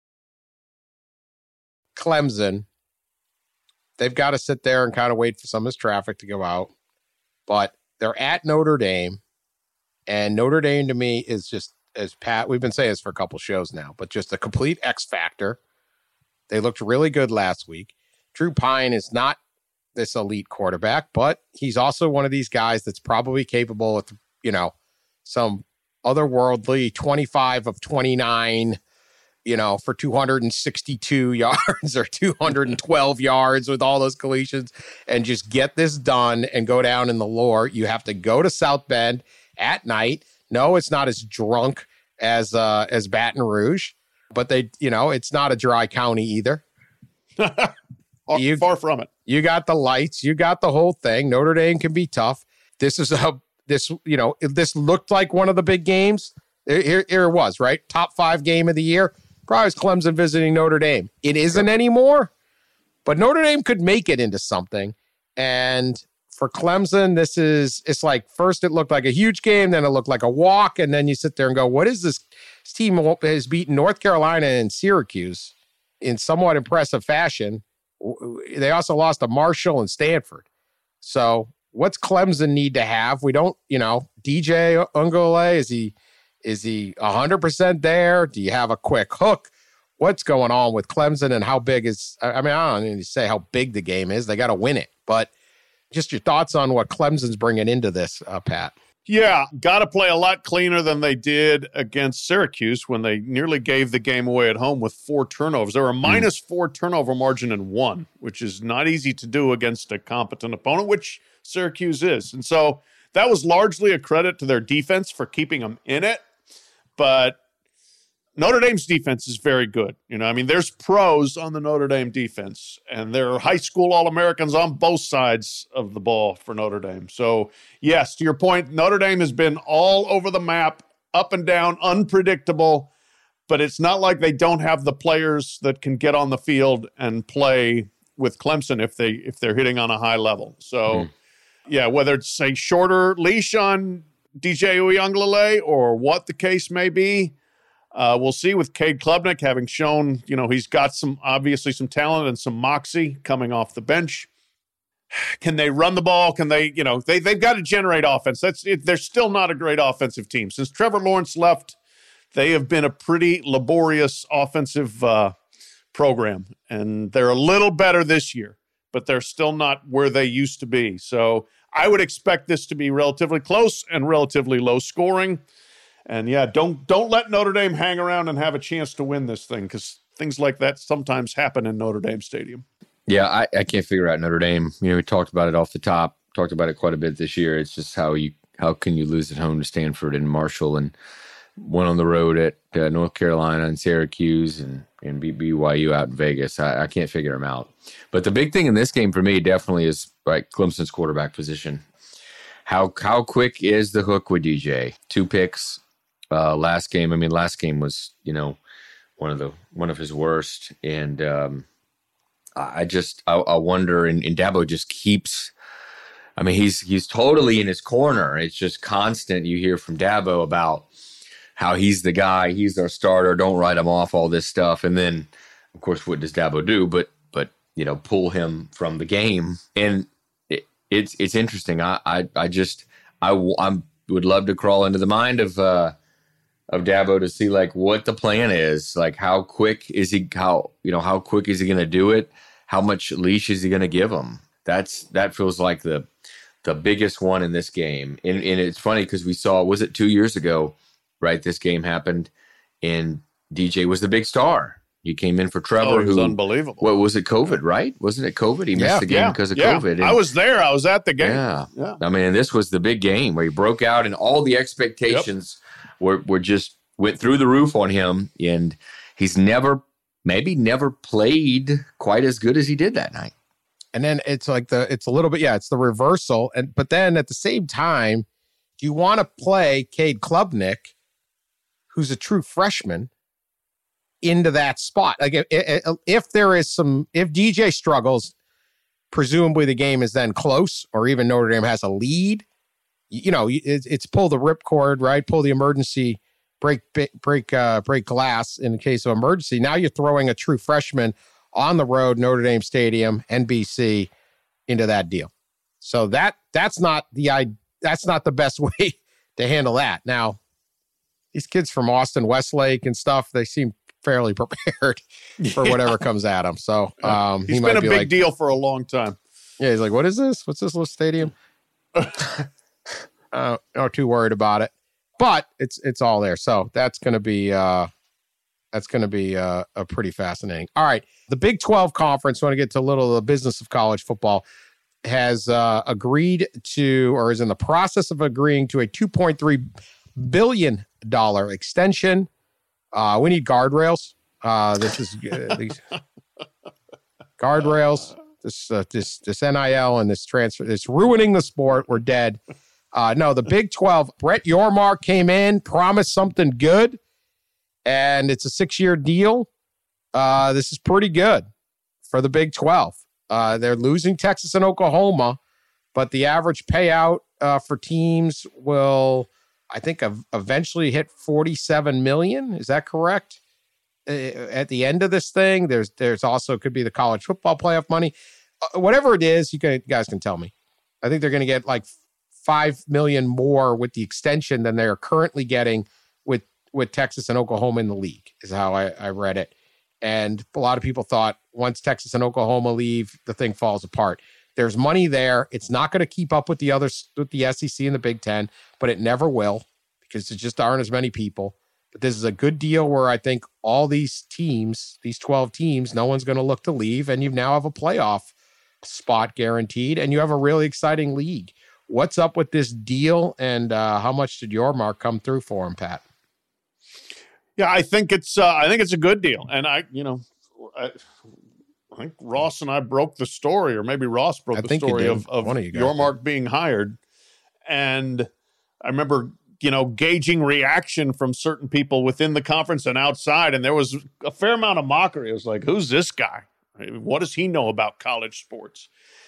Clemson. They've got to sit there and kind of wait for some of this traffic to go out. But they're at Notre Dame. And Notre Dame, to me, is just, as Pat, we've been saying this for a couple shows now, but just a complete X factor. They looked really good last week. Drew Pine is not this elite quarterback, but he's also one of these guys that's probably capable of, you know, some otherworldly twenty-five of twenty-nine, you know, for two hundred sixty-two yards or two hundred twelve yards with all those collisions and just get this done and go down in the lore. You have to go to South Bend at night. No, it's not as drunk as uh, as Baton Rouge, but they, you know, it's not a dry county either.
you, Far from it.
You got the lights. You got the whole thing. Notre Dame can be tough. This is a, this, you know, this looked like one of the big games. Here, here it was, right? Top five game of the year. Probably was Clemson visiting Notre Dame. It isn't anymore, but Notre Dame could make it into something. And for Clemson, this is, it's like first it looked like a huge game, then it looked like a walk. And then you sit there and go, what is this? This team has beaten North Carolina and Syracuse in somewhat impressive fashion. They also lost to Marshall and Stanford. So what's Clemson need to have? We don't, you know, D J Uiagalelei, is he, Is he one hundred percent there? Do you have a quick hook? What's going on with Clemson and how big is, I mean, I don't need to say how big the game is. They got to win it. But just your thoughts on what Clemson's bringing into this, uh, Pat.
Yeah, got to play a lot cleaner than they did against Syracuse when they nearly gave the game away at home with four turnovers. They were a minus mm. four turnover margin and one, which is not easy to do against a competent opponent, which Syracuse is. And so that was largely a credit to their defense for keeping them in it. But Notre Dame's defense is very good. You know, I mean, there's pros on the Notre Dame defense, and there are high school All-Americans on both sides of the ball for Notre Dame. So, yes, to your point, Notre Dame has been all over the map, up and down, unpredictable, but it's not like they don't have the players that can get on the field and play with Clemson if they if they're hitting on a high level. So, mm. yeah, whether it's a shorter leash on D J Uiagalelei or what the case may be, uh, we'll see with Cade Klubnik having shown, you know, he's got some, obviously some talent and some moxie coming off the bench. Can they run the ball? Can they, you know, they, they've got to generate offense. That's it. They're still not a great offensive team. Since Trevor Lawrence left, they have been a pretty laborious offensive uh, program, and they're a little better this year, but they're still not where they used to be. So I would expect this to be relatively close and relatively low scoring. And yeah, don't don't let Notre Dame hang around and have a chance to win this thing, because things like that sometimes happen in Notre Dame Stadium.
Yeah, I, I can't figure out Notre Dame. You know, we talked about it off the top, talked about it quite a bit this year. It's just how you how can you lose at home to Stanford and Marshall, and one on the road at uh, North Carolina and Syracuse, and, and beat B Y U out in Vegas. I, I can't figure them out. But the big thing in this game for me definitely is right Clemson's quarterback position. How how quick is the hook with D J? Two picks uh, last game. I mean, last game was, you know, one of the one of his worst. And um, I just I, I wonder. And, and Dabo just keeps. I mean, he's he's totally in his corner. It's just constant. You hear from Dabo about how he's the guy, he's our starter. Don't write him off. All this stuff, and then, of course, what does Dabo do? But but you know, pull him from the game. And it, it's it's interesting. I I, I just I I'm, would love to crawl into the mind of uh, of Dabo to see like what the plan is. Like how quick is he? How you know how quick is he going to do it? How much leash is he going to give him? That's that feels like the the biggest one in this game. And, and it's funny because we saw, was it two years ago, right? This game happened and D J was the big star. He came in for Trevor.
Oh, it was
who,
unbelievable.
What was it? COVID, right? Wasn't it COVID? He missed
yeah,
the game
yeah,
because of
yeah.
COVID. And,
I was there. I was at the game.
Yeah.
yeah.
I mean, this was the big game where he broke out and all the expectations yep. were, were just went through the roof on him. And he's never, maybe never played quite as good as he did that night.
And then it's like the, it's a little bit, yeah, it's the reversal. And, but then at the same time, do you want to play Cade Klubnik, who's a true freshman, into that spot? Like if, if there is some, if D J struggles, presumably the game is then close, or even Notre Dame has a lead. You know, it's, it's pull the ripcord, right? Pull the emergency, break, break, uh, break glass in the case of emergency. Now you're throwing a true freshman on the road, Notre Dame Stadium, N B C, into that deal. So that that's not the that's not the best way to handle that. Now, these kids from Austin, Westlake, and stuff, they seem fairly prepared for
yeah.
whatever comes at them. So um,
he's
he
been
might
a
be
big
like,
deal for a long time.
Yeah, he's like, what is this? What's this little stadium? uh, not too worried about it, but it's it's all there. So that's going to be uh, that's going to be uh, a pretty fascinating. All right, the Big twelve Conference. Want to get to a little of the business of college football. Has uh, agreed to, or is in the process of agreeing to, a two point three billion dollars extension. Uh, we need guardrails Uh, this is uh, these guardrails, this uh, this this N I L and this transfer. It's ruining the sport. We're dead. Uh, no, the Big twelve. Brett Yormark came in, promised something good, and it's a six-year deal. Uh, this is pretty good for the Big twelve. Uh, they're losing Texas and Oklahoma, but the average payout uh, for teams will, I think, ev- eventually hit forty-seven million dollars. Is that correct? Uh, at the end of this thing, there's there's also could be the college football playoff money. Uh, whatever it is, you, can, you guys can tell me. I think they're going to get like five million dollars more with the extension than they're currently getting with, with Texas and Oklahoma in the league, is how I, I read it. And a lot of people thought once Texas and Oklahoma leave, the thing falls apart. There's money there. It's not going to keep up with the others, with the S E C and the Big Ten, but it never will because there just aren't as many people. But this is a good deal where I think all these teams, these twelve teams, no one's going to look to leave, and you now have a playoff spot guaranteed, and you have a really exciting league. What's up with this deal, and uh, how much did Yormark come through for him, Pat?
Yeah, I think it's uh, I think it's a good deal, and I, you know, I, I think Ross and I broke the story, or maybe Ross broke
I
the story of, of,
of
Yormark being hired, and I remember, you know, gauging reaction from certain people within the conference and outside, and there was a fair amount of mockery. It was like, "Who's this guy? What does he know about college sports?"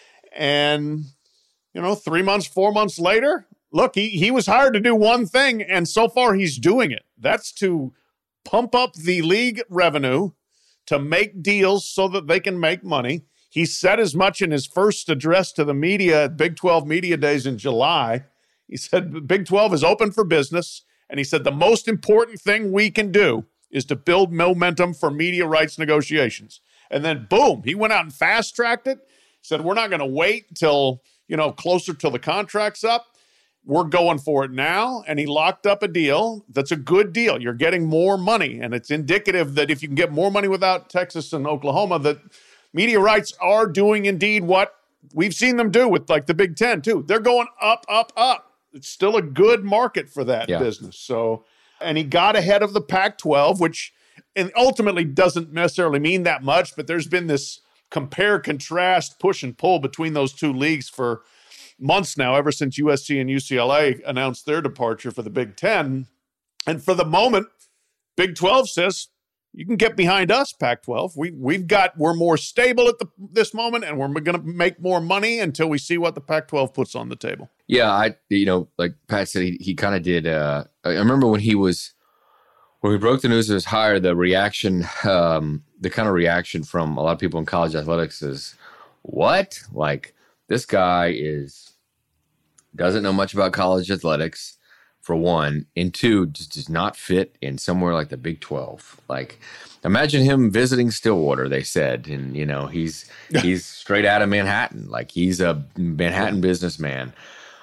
And you know, three months, four months later, look, he he was hired to do one thing, and so far he's doing it. That's to pump up the league revenue, to make deals so that they can make money. He said as much in his first address to the media at Big twelve Media Days in July. He said Big twelve is open for business, and he said the most important thing we can do is to build momentum for media rights negotiations. And then, boom, he went out and fast-tracked it, said we're not going to wait till, you know, closer till the contract's up. We're going for it now, and he locked up a deal that's a good deal. You're getting more money, and it's indicative that if you can get more money without Texas and Oklahoma, that media rights are doing indeed what we've seen them do with, like, the Big Ten, too. They're going up, up, up. It's still a good market for that yeah. business. So, and he got ahead of the Pac twelve, which and ultimately doesn't necessarily mean that much, but there's been this compare, contrast, push and pull between those two leagues for months now, ever since U S C and U C L A announced their departure for the Big Ten. And for the moment, Big twelve says, you can get behind us, Pac twelve. We, we've got, we're more stable at the, this moment, and we're going to make more money until we see what the Pac twelve puts on the table.
Yeah, I, you know, like Pat said, he, he kind of did. Uh, I remember when he was, when we broke the news of his hire, the reaction, um, the kind of reaction from a lot of people in college athletics is, what? Like, this guy is, doesn't know much about college athletics, for one, and two, just does not fit in somewhere like the Big twelve. Like, imagine him visiting Stillwater, they said, and, you know, he's he's straight out of Manhattan. Like, he's a Manhattan businessman.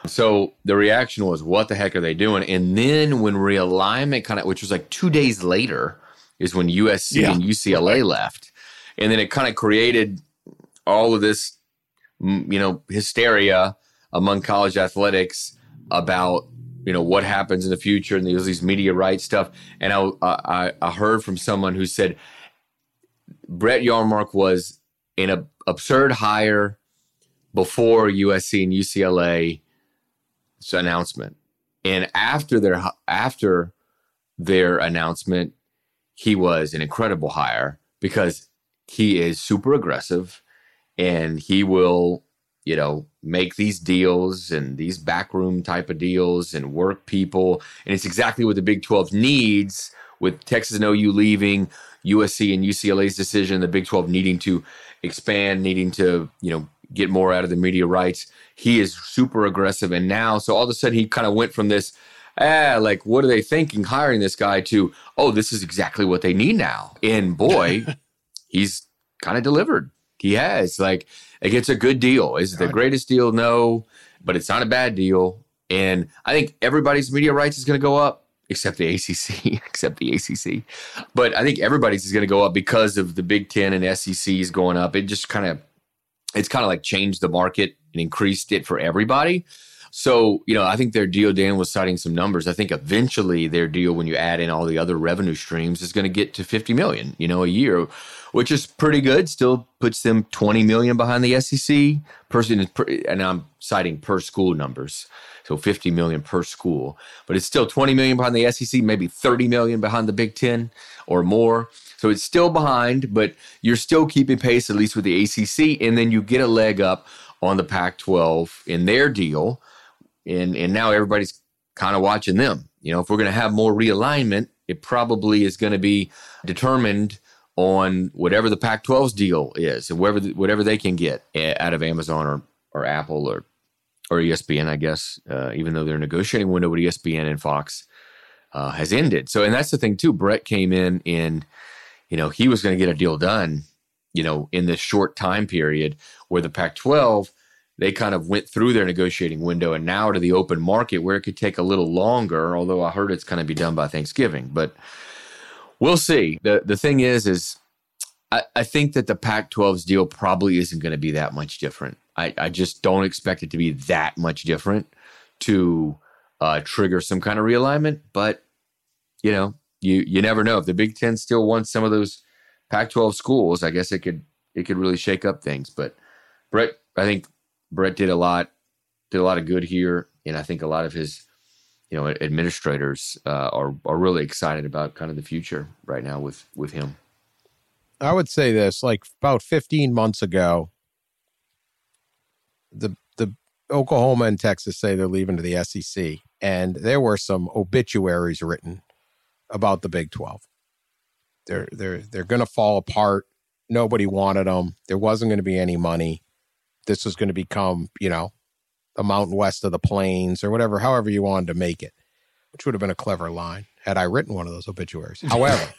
So the reaction was, what the heck are they doing? And then when realignment kind of, which was like two days later, is when U S C yeah. and U C L A left. And then it kind of created all of this, you know, hysteria among college athletics about, you know, what happens in the future, and there's these media rights stuff. And I, I, I heard from someone who said Brett Yormark was an absurd hire before U S C and U C L A's announcement, and after their after their announcement, he was an incredible hire because he is super aggressive, and he will, you know, make these deals and these backroom type of deals and work people. And it's exactly what the Big twelve needs, with Texas and O U leaving, U S C and U C L A's decision, the Big twelve needing to expand, needing to, you know, get more out of the media rights. He is super aggressive. And now, so all of a sudden he kind of went from this, ah, like, what are they thinking hiring this guy, to, oh, this is exactly what they need now. And boy, he's kind of delivered. He has. Like, like, it's a good deal. Is it the greatest deal? No, but it's not a bad deal. And I think everybody's media rights is going to go up, except the A C C, except the A C C. But I think everybody's is going to go up because of the Big Ten and S E C's going up. It just kind of, it's kind of like changed the market and increased it for everybody. So, you know, I think their deal, Dan was citing some numbers. I think eventually their deal, when you add in all the other revenue streams, is going to get to fifty million dollars, you know, a year, which is pretty good. Still puts them twenty million dollars behind the S E C. Person, and I'm citing per school numbers. So fifty million dollars per school. But it's still twenty million dollars behind the S E C, maybe thirty million dollars behind the Big Ten or more. So it's still behind, but you're still keeping pace, at least with the A C C. And then you get a leg up on the Pac twelve in their deal. And and now everybody's kind of watching them. You know, if we're going to have more realignment, it probably is going to be determined on whatever the Pac twelve's deal is and whatever whatever they can get out of Amazon or or Apple or or E S P N, I guess, uh, even though their negotiating window with E S P N and Fox uh, has ended. So, and that's the thing too. Brett came in and, you know, he was going to get a deal done, you know, in this short time period where the Pac twelve, they kind of went through their negotiating window and now to the open market where it could take a little longer, although I heard it's going to be done by Thanksgiving. But we'll see. The the thing is, is I, I think that the Pac twelve's deal probably isn't going to be that much different. I, I just don't expect it to be that much different to uh, trigger some kind of realignment. But, you know, you you never know. If the Big Ten still wants some of those Pac twelve schools, I guess it could it could really shake up things. But Brett, I think Brett did a lot, did a lot of good here, and I think a lot of his, you know, administrators uh, are are really excited about kind of the future right now with with him.
I would say this: like about fifteen months ago, the the Oklahoma and Texas say they're leaving to the S E C, and there were some obituaries written about the Big twelve. They're they're they're going to fall apart. Nobody wanted them. There wasn't going to be any money. This was going to become, you know, the Mountain West of the Plains or whatever, however you wanted to make it, which would have been a clever line had I written one of those obituaries. However,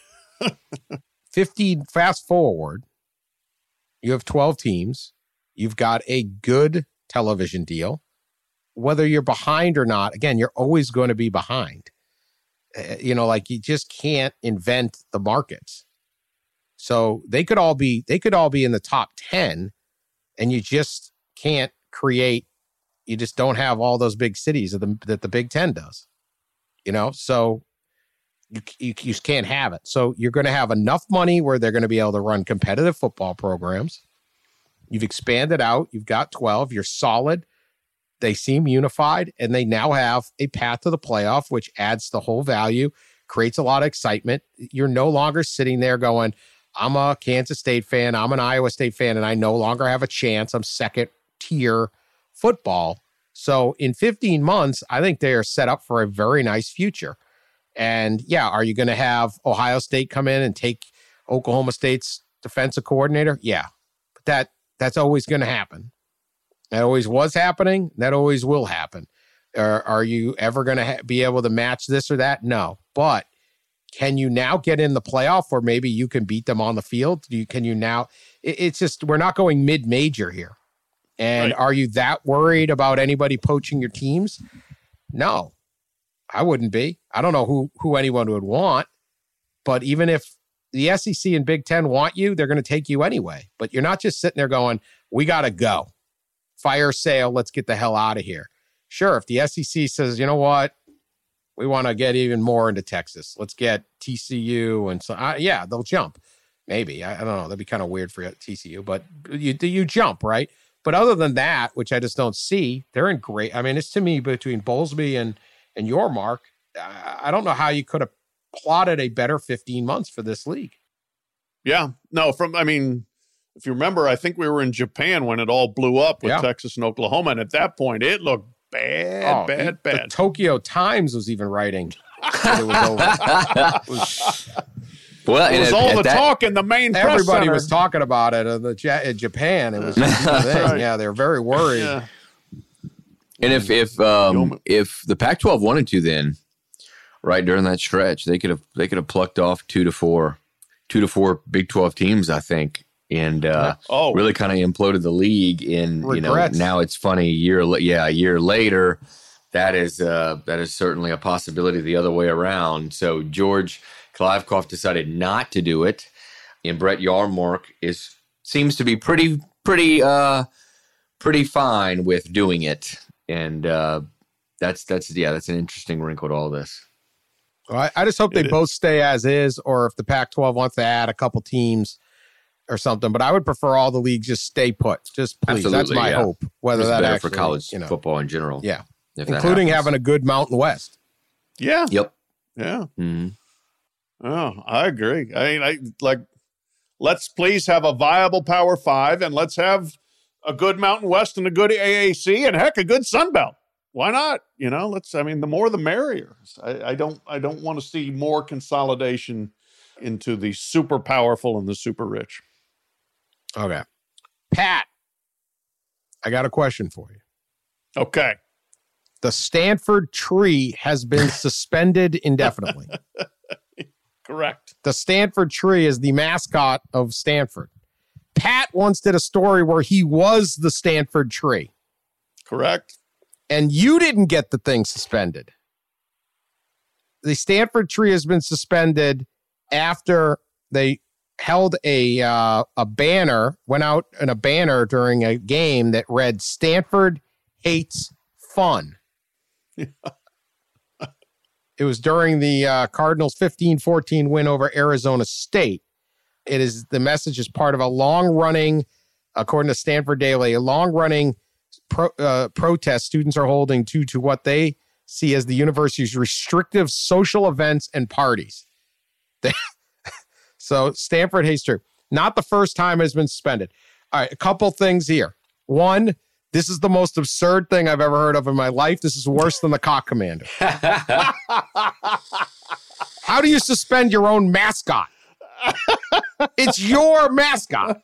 fifteen, fast forward, you have twelve teams. You've got a good television deal. Whether you're behind or not, again, you're always going to be behind. Uh, you know, like you just can't invent the markets. So they could all be, they could all be in the top ten. And you just can't create, you just don't have all those big cities that the, that the Big Ten does, you know? So you, you, you just can't have it. So you're going to have enough money where they're going to be able to run competitive football programs. You've expanded out. You've got twelve. You're solid. They seem unified, and they now have a path to the playoff, which adds the whole value, creates a lot of excitement. You're no longer sitting there going, I'm a Kansas State fan, I'm an Iowa State fan, and I no longer have a chance. I'm second tier football. So in fifteen months, I think they are set up for a very nice future. And yeah, are you going to have Ohio State come in and take Oklahoma State's defensive coordinator? Yeah, but that that's always going to happen. That always was happening. That always will happen. Are, are you ever going to ha- be able to match this or that? No, but can you now get in the playoff where maybe you can beat them on the field? Do you, can you now? It, it's just, we're not going mid-major here. And right. Are you that worried about anybody poaching your teams? No, I wouldn't be. I don't know who, who anyone would want. But even if the S E C and Big Ten want you, they're going to take you anyway. But you're not just sitting there going, we got to go. Fire sale, let's get the hell out of here. Sure, if the S E C says, you know what, we want to get even more into Texas. Let's get T C U. And so, uh, yeah, they'll jump. Maybe. I, I don't know. That'd be kind of weird for T C U. But you you jump, right? But other than that, which I just don't see, they're in great. I mean, it's to me between Bowlesby and, and Yormark, I, I don't know how you could have plotted a better fifteen months for this league.
Yeah. No, from, I mean, if you remember, I think we were in Japan when it all blew up with
yeah.
Texas and Oklahoma. And at that point, it looked bad,
oh,
bad,
the,
bad.
The Tokyo Times was even writing that it was over. It was,
well, it was
at,
all
at
the
that,
talk in the main press
everybody
center.
was talking about it in, the, in Japan. It was just a thing. Right. Yeah, they're very worried.
Yeah.
And if if um, if the Pac twelve wanted to, then right during that stretch, they could have they could have plucked off two to four, two to four Big twelve teams, I think. And uh,
oh.
really kind of imploded the league. In
Regrets.
you know, now it's funny. A year, yeah, a year later, that is uh, that is certainly a possibility the other way around. So George Kliavkoff decided not to do it, and Brett Yormark is seems to be pretty pretty uh, pretty fine with doing it. And uh, that's, that's yeah, that's an interesting wrinkle to all this.
Well, I, I just hope they both stay as is, or if the Pac twelve wants to add a couple teams or something. But I would prefer all the leagues just stay put. Just please.
Absolutely,
that's my
yeah.
hope. Whether
It's
that
better
actually,
for college
you know,
football in general.
Yeah.
If that
Including
happens.
having a good Mountain West.
Yeah.
Yep.
Yeah.
Mm-hmm.
Oh, I agree. I mean, I like, let's please have a viable Power Five, and let's have a good Mountain West and a good A A C, and heck, a good Sun Belt. Why not? You know, let's, I mean, the more the merrier. I, I don't, I don't want to see more consolidation into the super powerful and the super rich.
Okay. Pat, I got a question for you.
Okay.
The Stanford tree has been suspended indefinitely.
Correct.
The Stanford tree is the mascot of Stanford. Pat once did a story where he was the Stanford tree.
Correct.
And you didn't get the thing suspended. The Stanford tree has been suspended after they held a uh, a banner, went out in a banner during a game that read, "Stanford hates fun." It was during the uh, Cardinals' fifteen fourteen win over Arizona State. It is, the message is part of a long-running, according to Stanford Daily, a long-running pro, uh, protest students are holding to, to what they see as the university's restrictive social events and parties. They, so Stanford hates true. Not the first time it has been suspended. All right, a couple things here. One, this is the most absurd thing I've ever heard of in my life. This is worse than the Cock Commander. How do you suspend your own mascot? It's your mascot.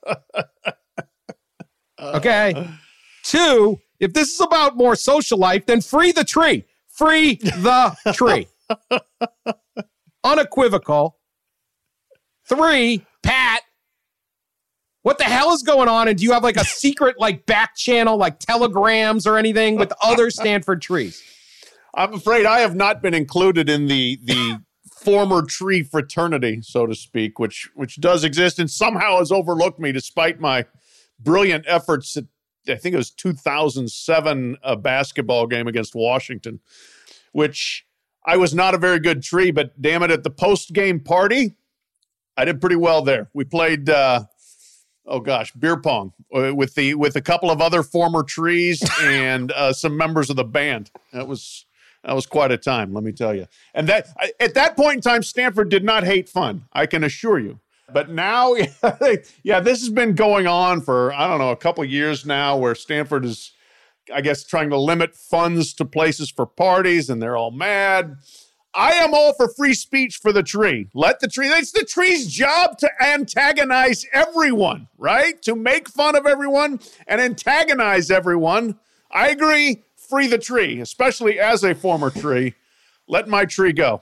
Okay. Two, if this is about more social life, then free the tree. Free the tree. Unequivocal. Three, Pat, what the hell is going on? And do you have like a secret like back channel, like telegrams or anything with other Stanford trees?
I'm afraid I have not been included in the the former tree fraternity, so to speak, which which does exist and somehow has overlooked me despite my brilliant efforts at, I think it was two thousand seven, a basketball game against Washington, which I was not a very good tree, but damn it, at the post-game party, I did pretty well there. We played, uh, oh gosh, beer pong with the with a couple of other former trees and uh, some members of the band. That was that was quite a time, let me tell you. And that at that point in time, Stanford did not hate fun, I can assure you. But now, yeah, this has been going on for, I don't know, a couple of years now, where Stanford is, I guess, trying to limit funds to places for parties, and they're all mad. I am all for free speech for the tree. Let the tree, it's the tree's job to antagonize everyone, right? To make fun of everyone and antagonize everyone. I agree, free the tree, especially as a former tree. Let my tree go.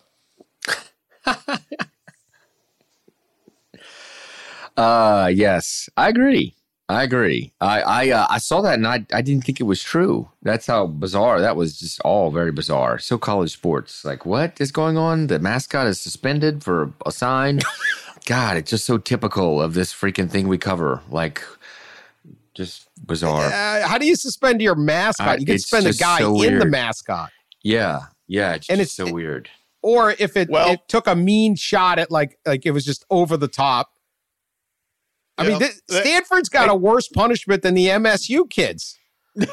Uh, yes, I agree. I agree. I I, uh, I saw that and I, I didn't think it was true. That's how bizarre. That was just all very bizarre. So college sports, like what is going on? The mascot is suspended for a sign. God, it's just so typical of this freaking thing we cover. Like, just bizarre.
Uh, how do you suspend your mascot?
Uh,
you can
it's
suspend the
just
guy
so
in the
weird.
mascot.
Yeah, yeah, it's
And
just
it's-
so weird.
Or if it,
Well-
it took a mean shot at like like it was just over the top. I
Yeah,
mean, th-
that-
Stanford's got a worse punishment than the M S U kids.
Yeah.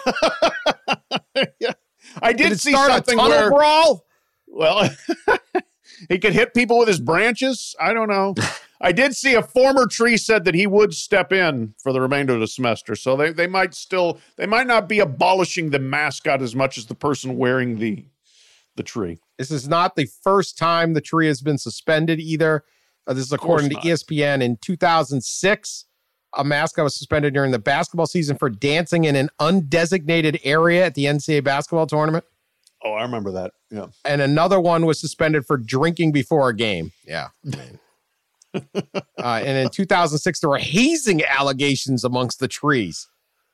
I did,
Did it
see
start a
something
tunnel
where,
brawl?
well, he could hit people with his branches. I don't know. I did see a former tree said that he would step in for the remainder of the semester. So they, they might still, they might not be abolishing the mascot as much as the person wearing the the tree.
This is not the first time the tree has been suspended either. Uh, this is according to
not.
E S P N. In two thousand six, a mascot was suspended during the basketball season for dancing in an undesignated area at the N C double A basketball tournament.
Oh, I remember that. Yeah.
And another one was suspended for drinking before a game. Yeah. uh, and in two thousand six, there were hazing allegations amongst the trees.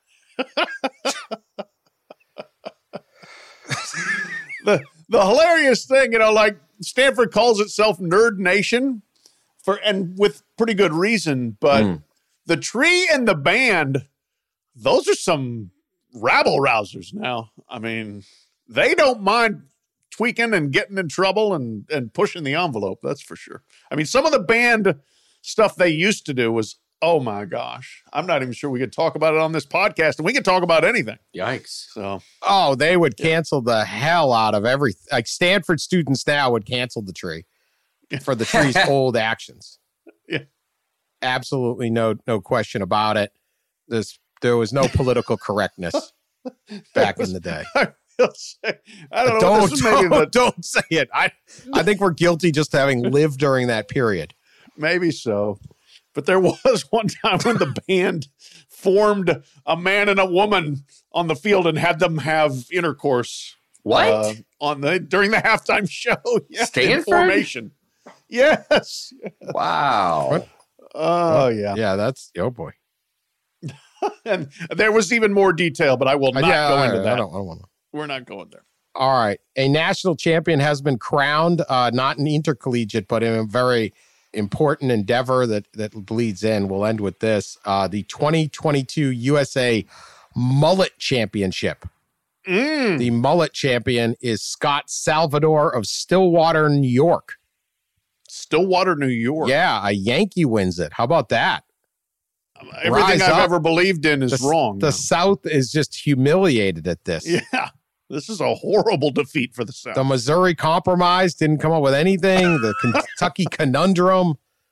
the the hilarious thing, you know, like Stanford calls itself Nerd Nation for, and with pretty good reason, but
Mm.
the tree and the band, those are some rabble rousers now. I mean, they don't mind tweaking and getting in trouble and, and pushing the envelope. That's for sure. I mean, some of the band stuff they used to do was, oh my gosh, I'm not even sure we could talk about it on this podcast, and we could talk about anything.
Yikes.
So,
oh, they would cancel the hell out of everything. Like Stanford students now would cancel the tree for the tree's old actions.
Yeah.
Absolutely no no question about it. This there was no political correctness back in the day.
I don't know.
Don't,
this is maybe
don't,
the,
don't say it. I I think we're guilty just having lived during that period.
Maybe so. But there was one time when the band formed a man and a woman on the field and had them have intercourse.
What?
Uh, on the during the halftime show. Yeah,
Stanford?
in formation. Yes.
Wow.
What?
Oh, yeah.
Yeah, that's, oh boy.
And there was even more detail, but I will not
Uh, yeah,
go
I,
into
I
that.
don't, I don't want to.
We're not going there.
All right. A national champion has been crowned, uh, not in intercollegiate, but in a very important endeavor that, that bleeds in. We'll end with this. Uh, the twenty twenty-two U S A Mullet Championship.
Mm.
The mullet champion is Scott Salvador of Stillwater, New York.
Stillwater, New York.
Yeah, a Yankee wins it. How about that?
Everything
Rise
I've
up.
ever believed in is
the,
wrong.
The
now.
South is just humiliated at this.
Yeah. This is a horrible defeat for the South.
The Missouri Compromise didn't come up with anything. The Kentucky Conundrum.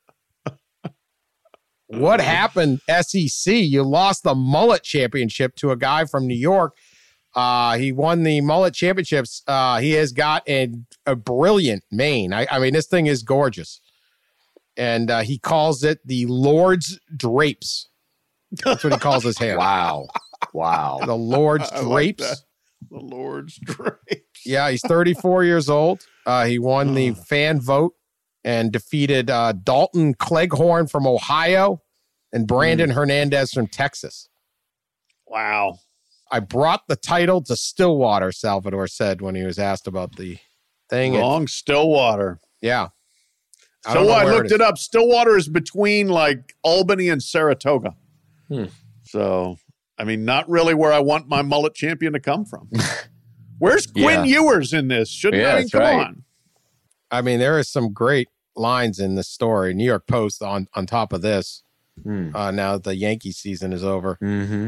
What happened, S E C? You lost the mullet championship to a guy from New York. Uh, he won the mullet championships. Uh, he has got a, a brilliant mane. I, I mean, this thing is gorgeous. And uh, he calls it the Lord's Drapes. That's what he calls his hair.
Wow. Wow.
The Lord's
I like
Drapes.
that. The Lord's Drapes.
Yeah, he's thirty-four years old. Uh, he won the
Oh.
fan vote and defeated uh, Dalton Cleghorn from Ohio and Brandon
Hmm.
Hernandez from Texas.
Wow.
I brought the title to Stillwater, Salvador said when he was asked about the thing. And-
Wrong Stillwater.
yeah. I
So
don't know
I
where
looked
it
it,
is.
up. Stillwater is between like Albany and Saratoga.
Hmm.
So, I mean, not really where I want my mullet champion to come from. Where's Quinn
Yeah.
Ewers in this? Shouldn't
Yeah,
I mean,
that's
come
right.
on.
I mean, there is some great lines in this story. New York Post on, on top of this,
Hmm.
uh, now that the Yankee season is over.
Mm-hmm.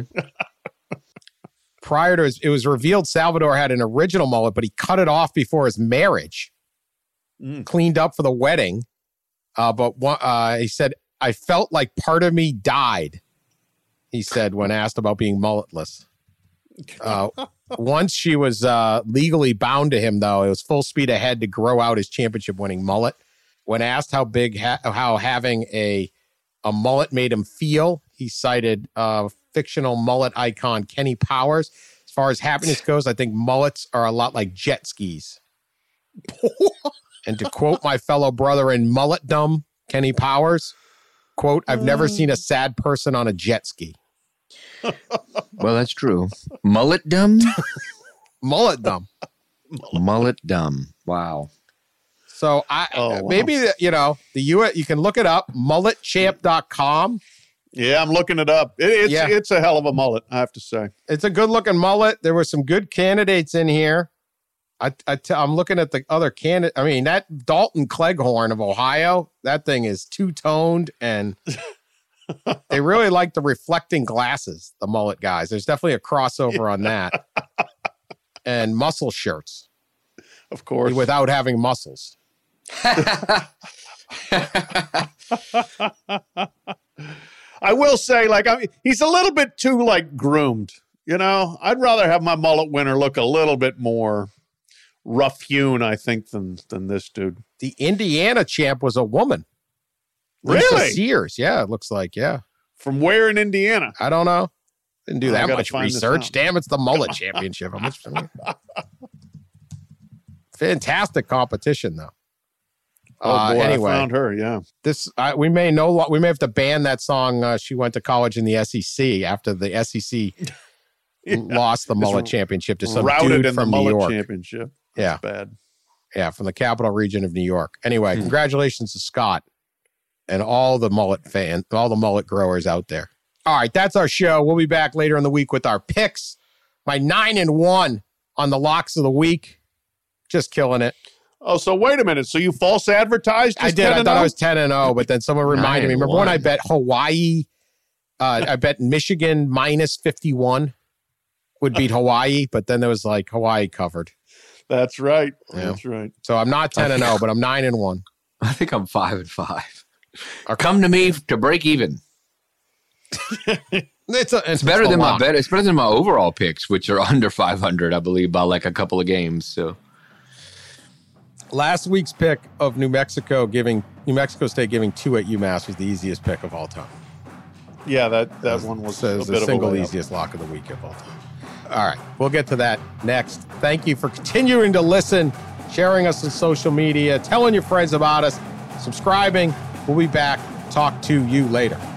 Prior to his, it was revealed Salvador had an original mullet, but he cut it off before his marriage,
Mm.
cleaned up for the wedding. Uh, but one, uh, he said, I felt like part of me died, he said when asked about being mulletless. Uh, once she was uh, legally bound to him, though, it was full speed ahead to grow out his championship-winning mullet. When asked how big, ha- how having a a mullet made him feel, he cited uh, fictional mullet icon Kenny Powers. As far as happiness goes, I think mullets are a lot like jet skis. And to quote my fellow brother in mulletdom, Kenny Powers, quote, I've never seen a sad person on a jet ski.
Well, that's true. Mullet dumb?
Mulletdom.
Mullet dumb. Wow.
So I
Oh, wow.
maybe, you know, the U you can look it up, mullet champ dot com.
Yeah, I'm looking it up. It, it's
Yeah.
it's a hell of a mullet, I have to say.
It's a good looking mullet. There were some good candidates in here. I, I t- I'm looking at the other candidate. I mean, that Dalton Cleghorn of Ohio, that thing is two toned, and they really like the reflecting glasses, the mullet guys. There's definitely a crossover on that. And muscle shirts
Of course.
without having muscles.
I will say, like, I mean, he's a little bit too like groomed. You know, I'd rather have my mullet winner look a little bit more rough hewn, I think, than than this dude.
The Indiana champ was a woman. Lisa
Really?
Sears. Yeah, it looks like. Yeah.
From where in Indiana?
I don't know. Didn't do
I
that
gotta
much
find this
research.
out.
Damn, it's the mullet championship. How much? Fantastic competition, though.
Oh
Uh,
boy,
anyway,
I found her. Yeah.
this uh, we may no lo- we may have to ban that song. Uh, she went to college in the S E C after the S E C
Yeah.
lost the
Just
mullet championship to some
Routed
dude
in the
from New
mullet
York.
championship.
Yeah,
That's bad.
yeah, from the capital region of New York. Anyway,
Hmm.
congratulations to Scott and all the mullet fans, all the mullet growers out there. All right, that's our show. We'll be back later in the week with our picks my nine and one on the locks of the week. Just killing it.
Oh, so wait a minute. So you false advertised?
I did. I thought I was ten and oh, but then someone reminded me. Remember when I bet Hawaii? Uh, I bet Michigan minus fifty-one would beat Hawaii, but then there was like Hawaii covered.
That's right.
Yeah.
That's right.
So I'm not ten and oh, but I'm nine and one.
I think I'm five and five. Or come to me to break even.
It's, a, it's,
it's better
it's
than
lot.
my bet. It's better than my overall picks, which are under five hundred, I believe, by like a couple of games. So
last week's pick of New Mexico giving New Mexico State giving two at UMass was the easiest pick of all time.
Yeah, that, that one was
so
a
the
bit
single
of a
easiest lock of the week of all time. All right, we'll get to that next. Thank you for continuing to listen, sharing us on social media, telling your friends about us, subscribing. We'll be back. Talk to you later.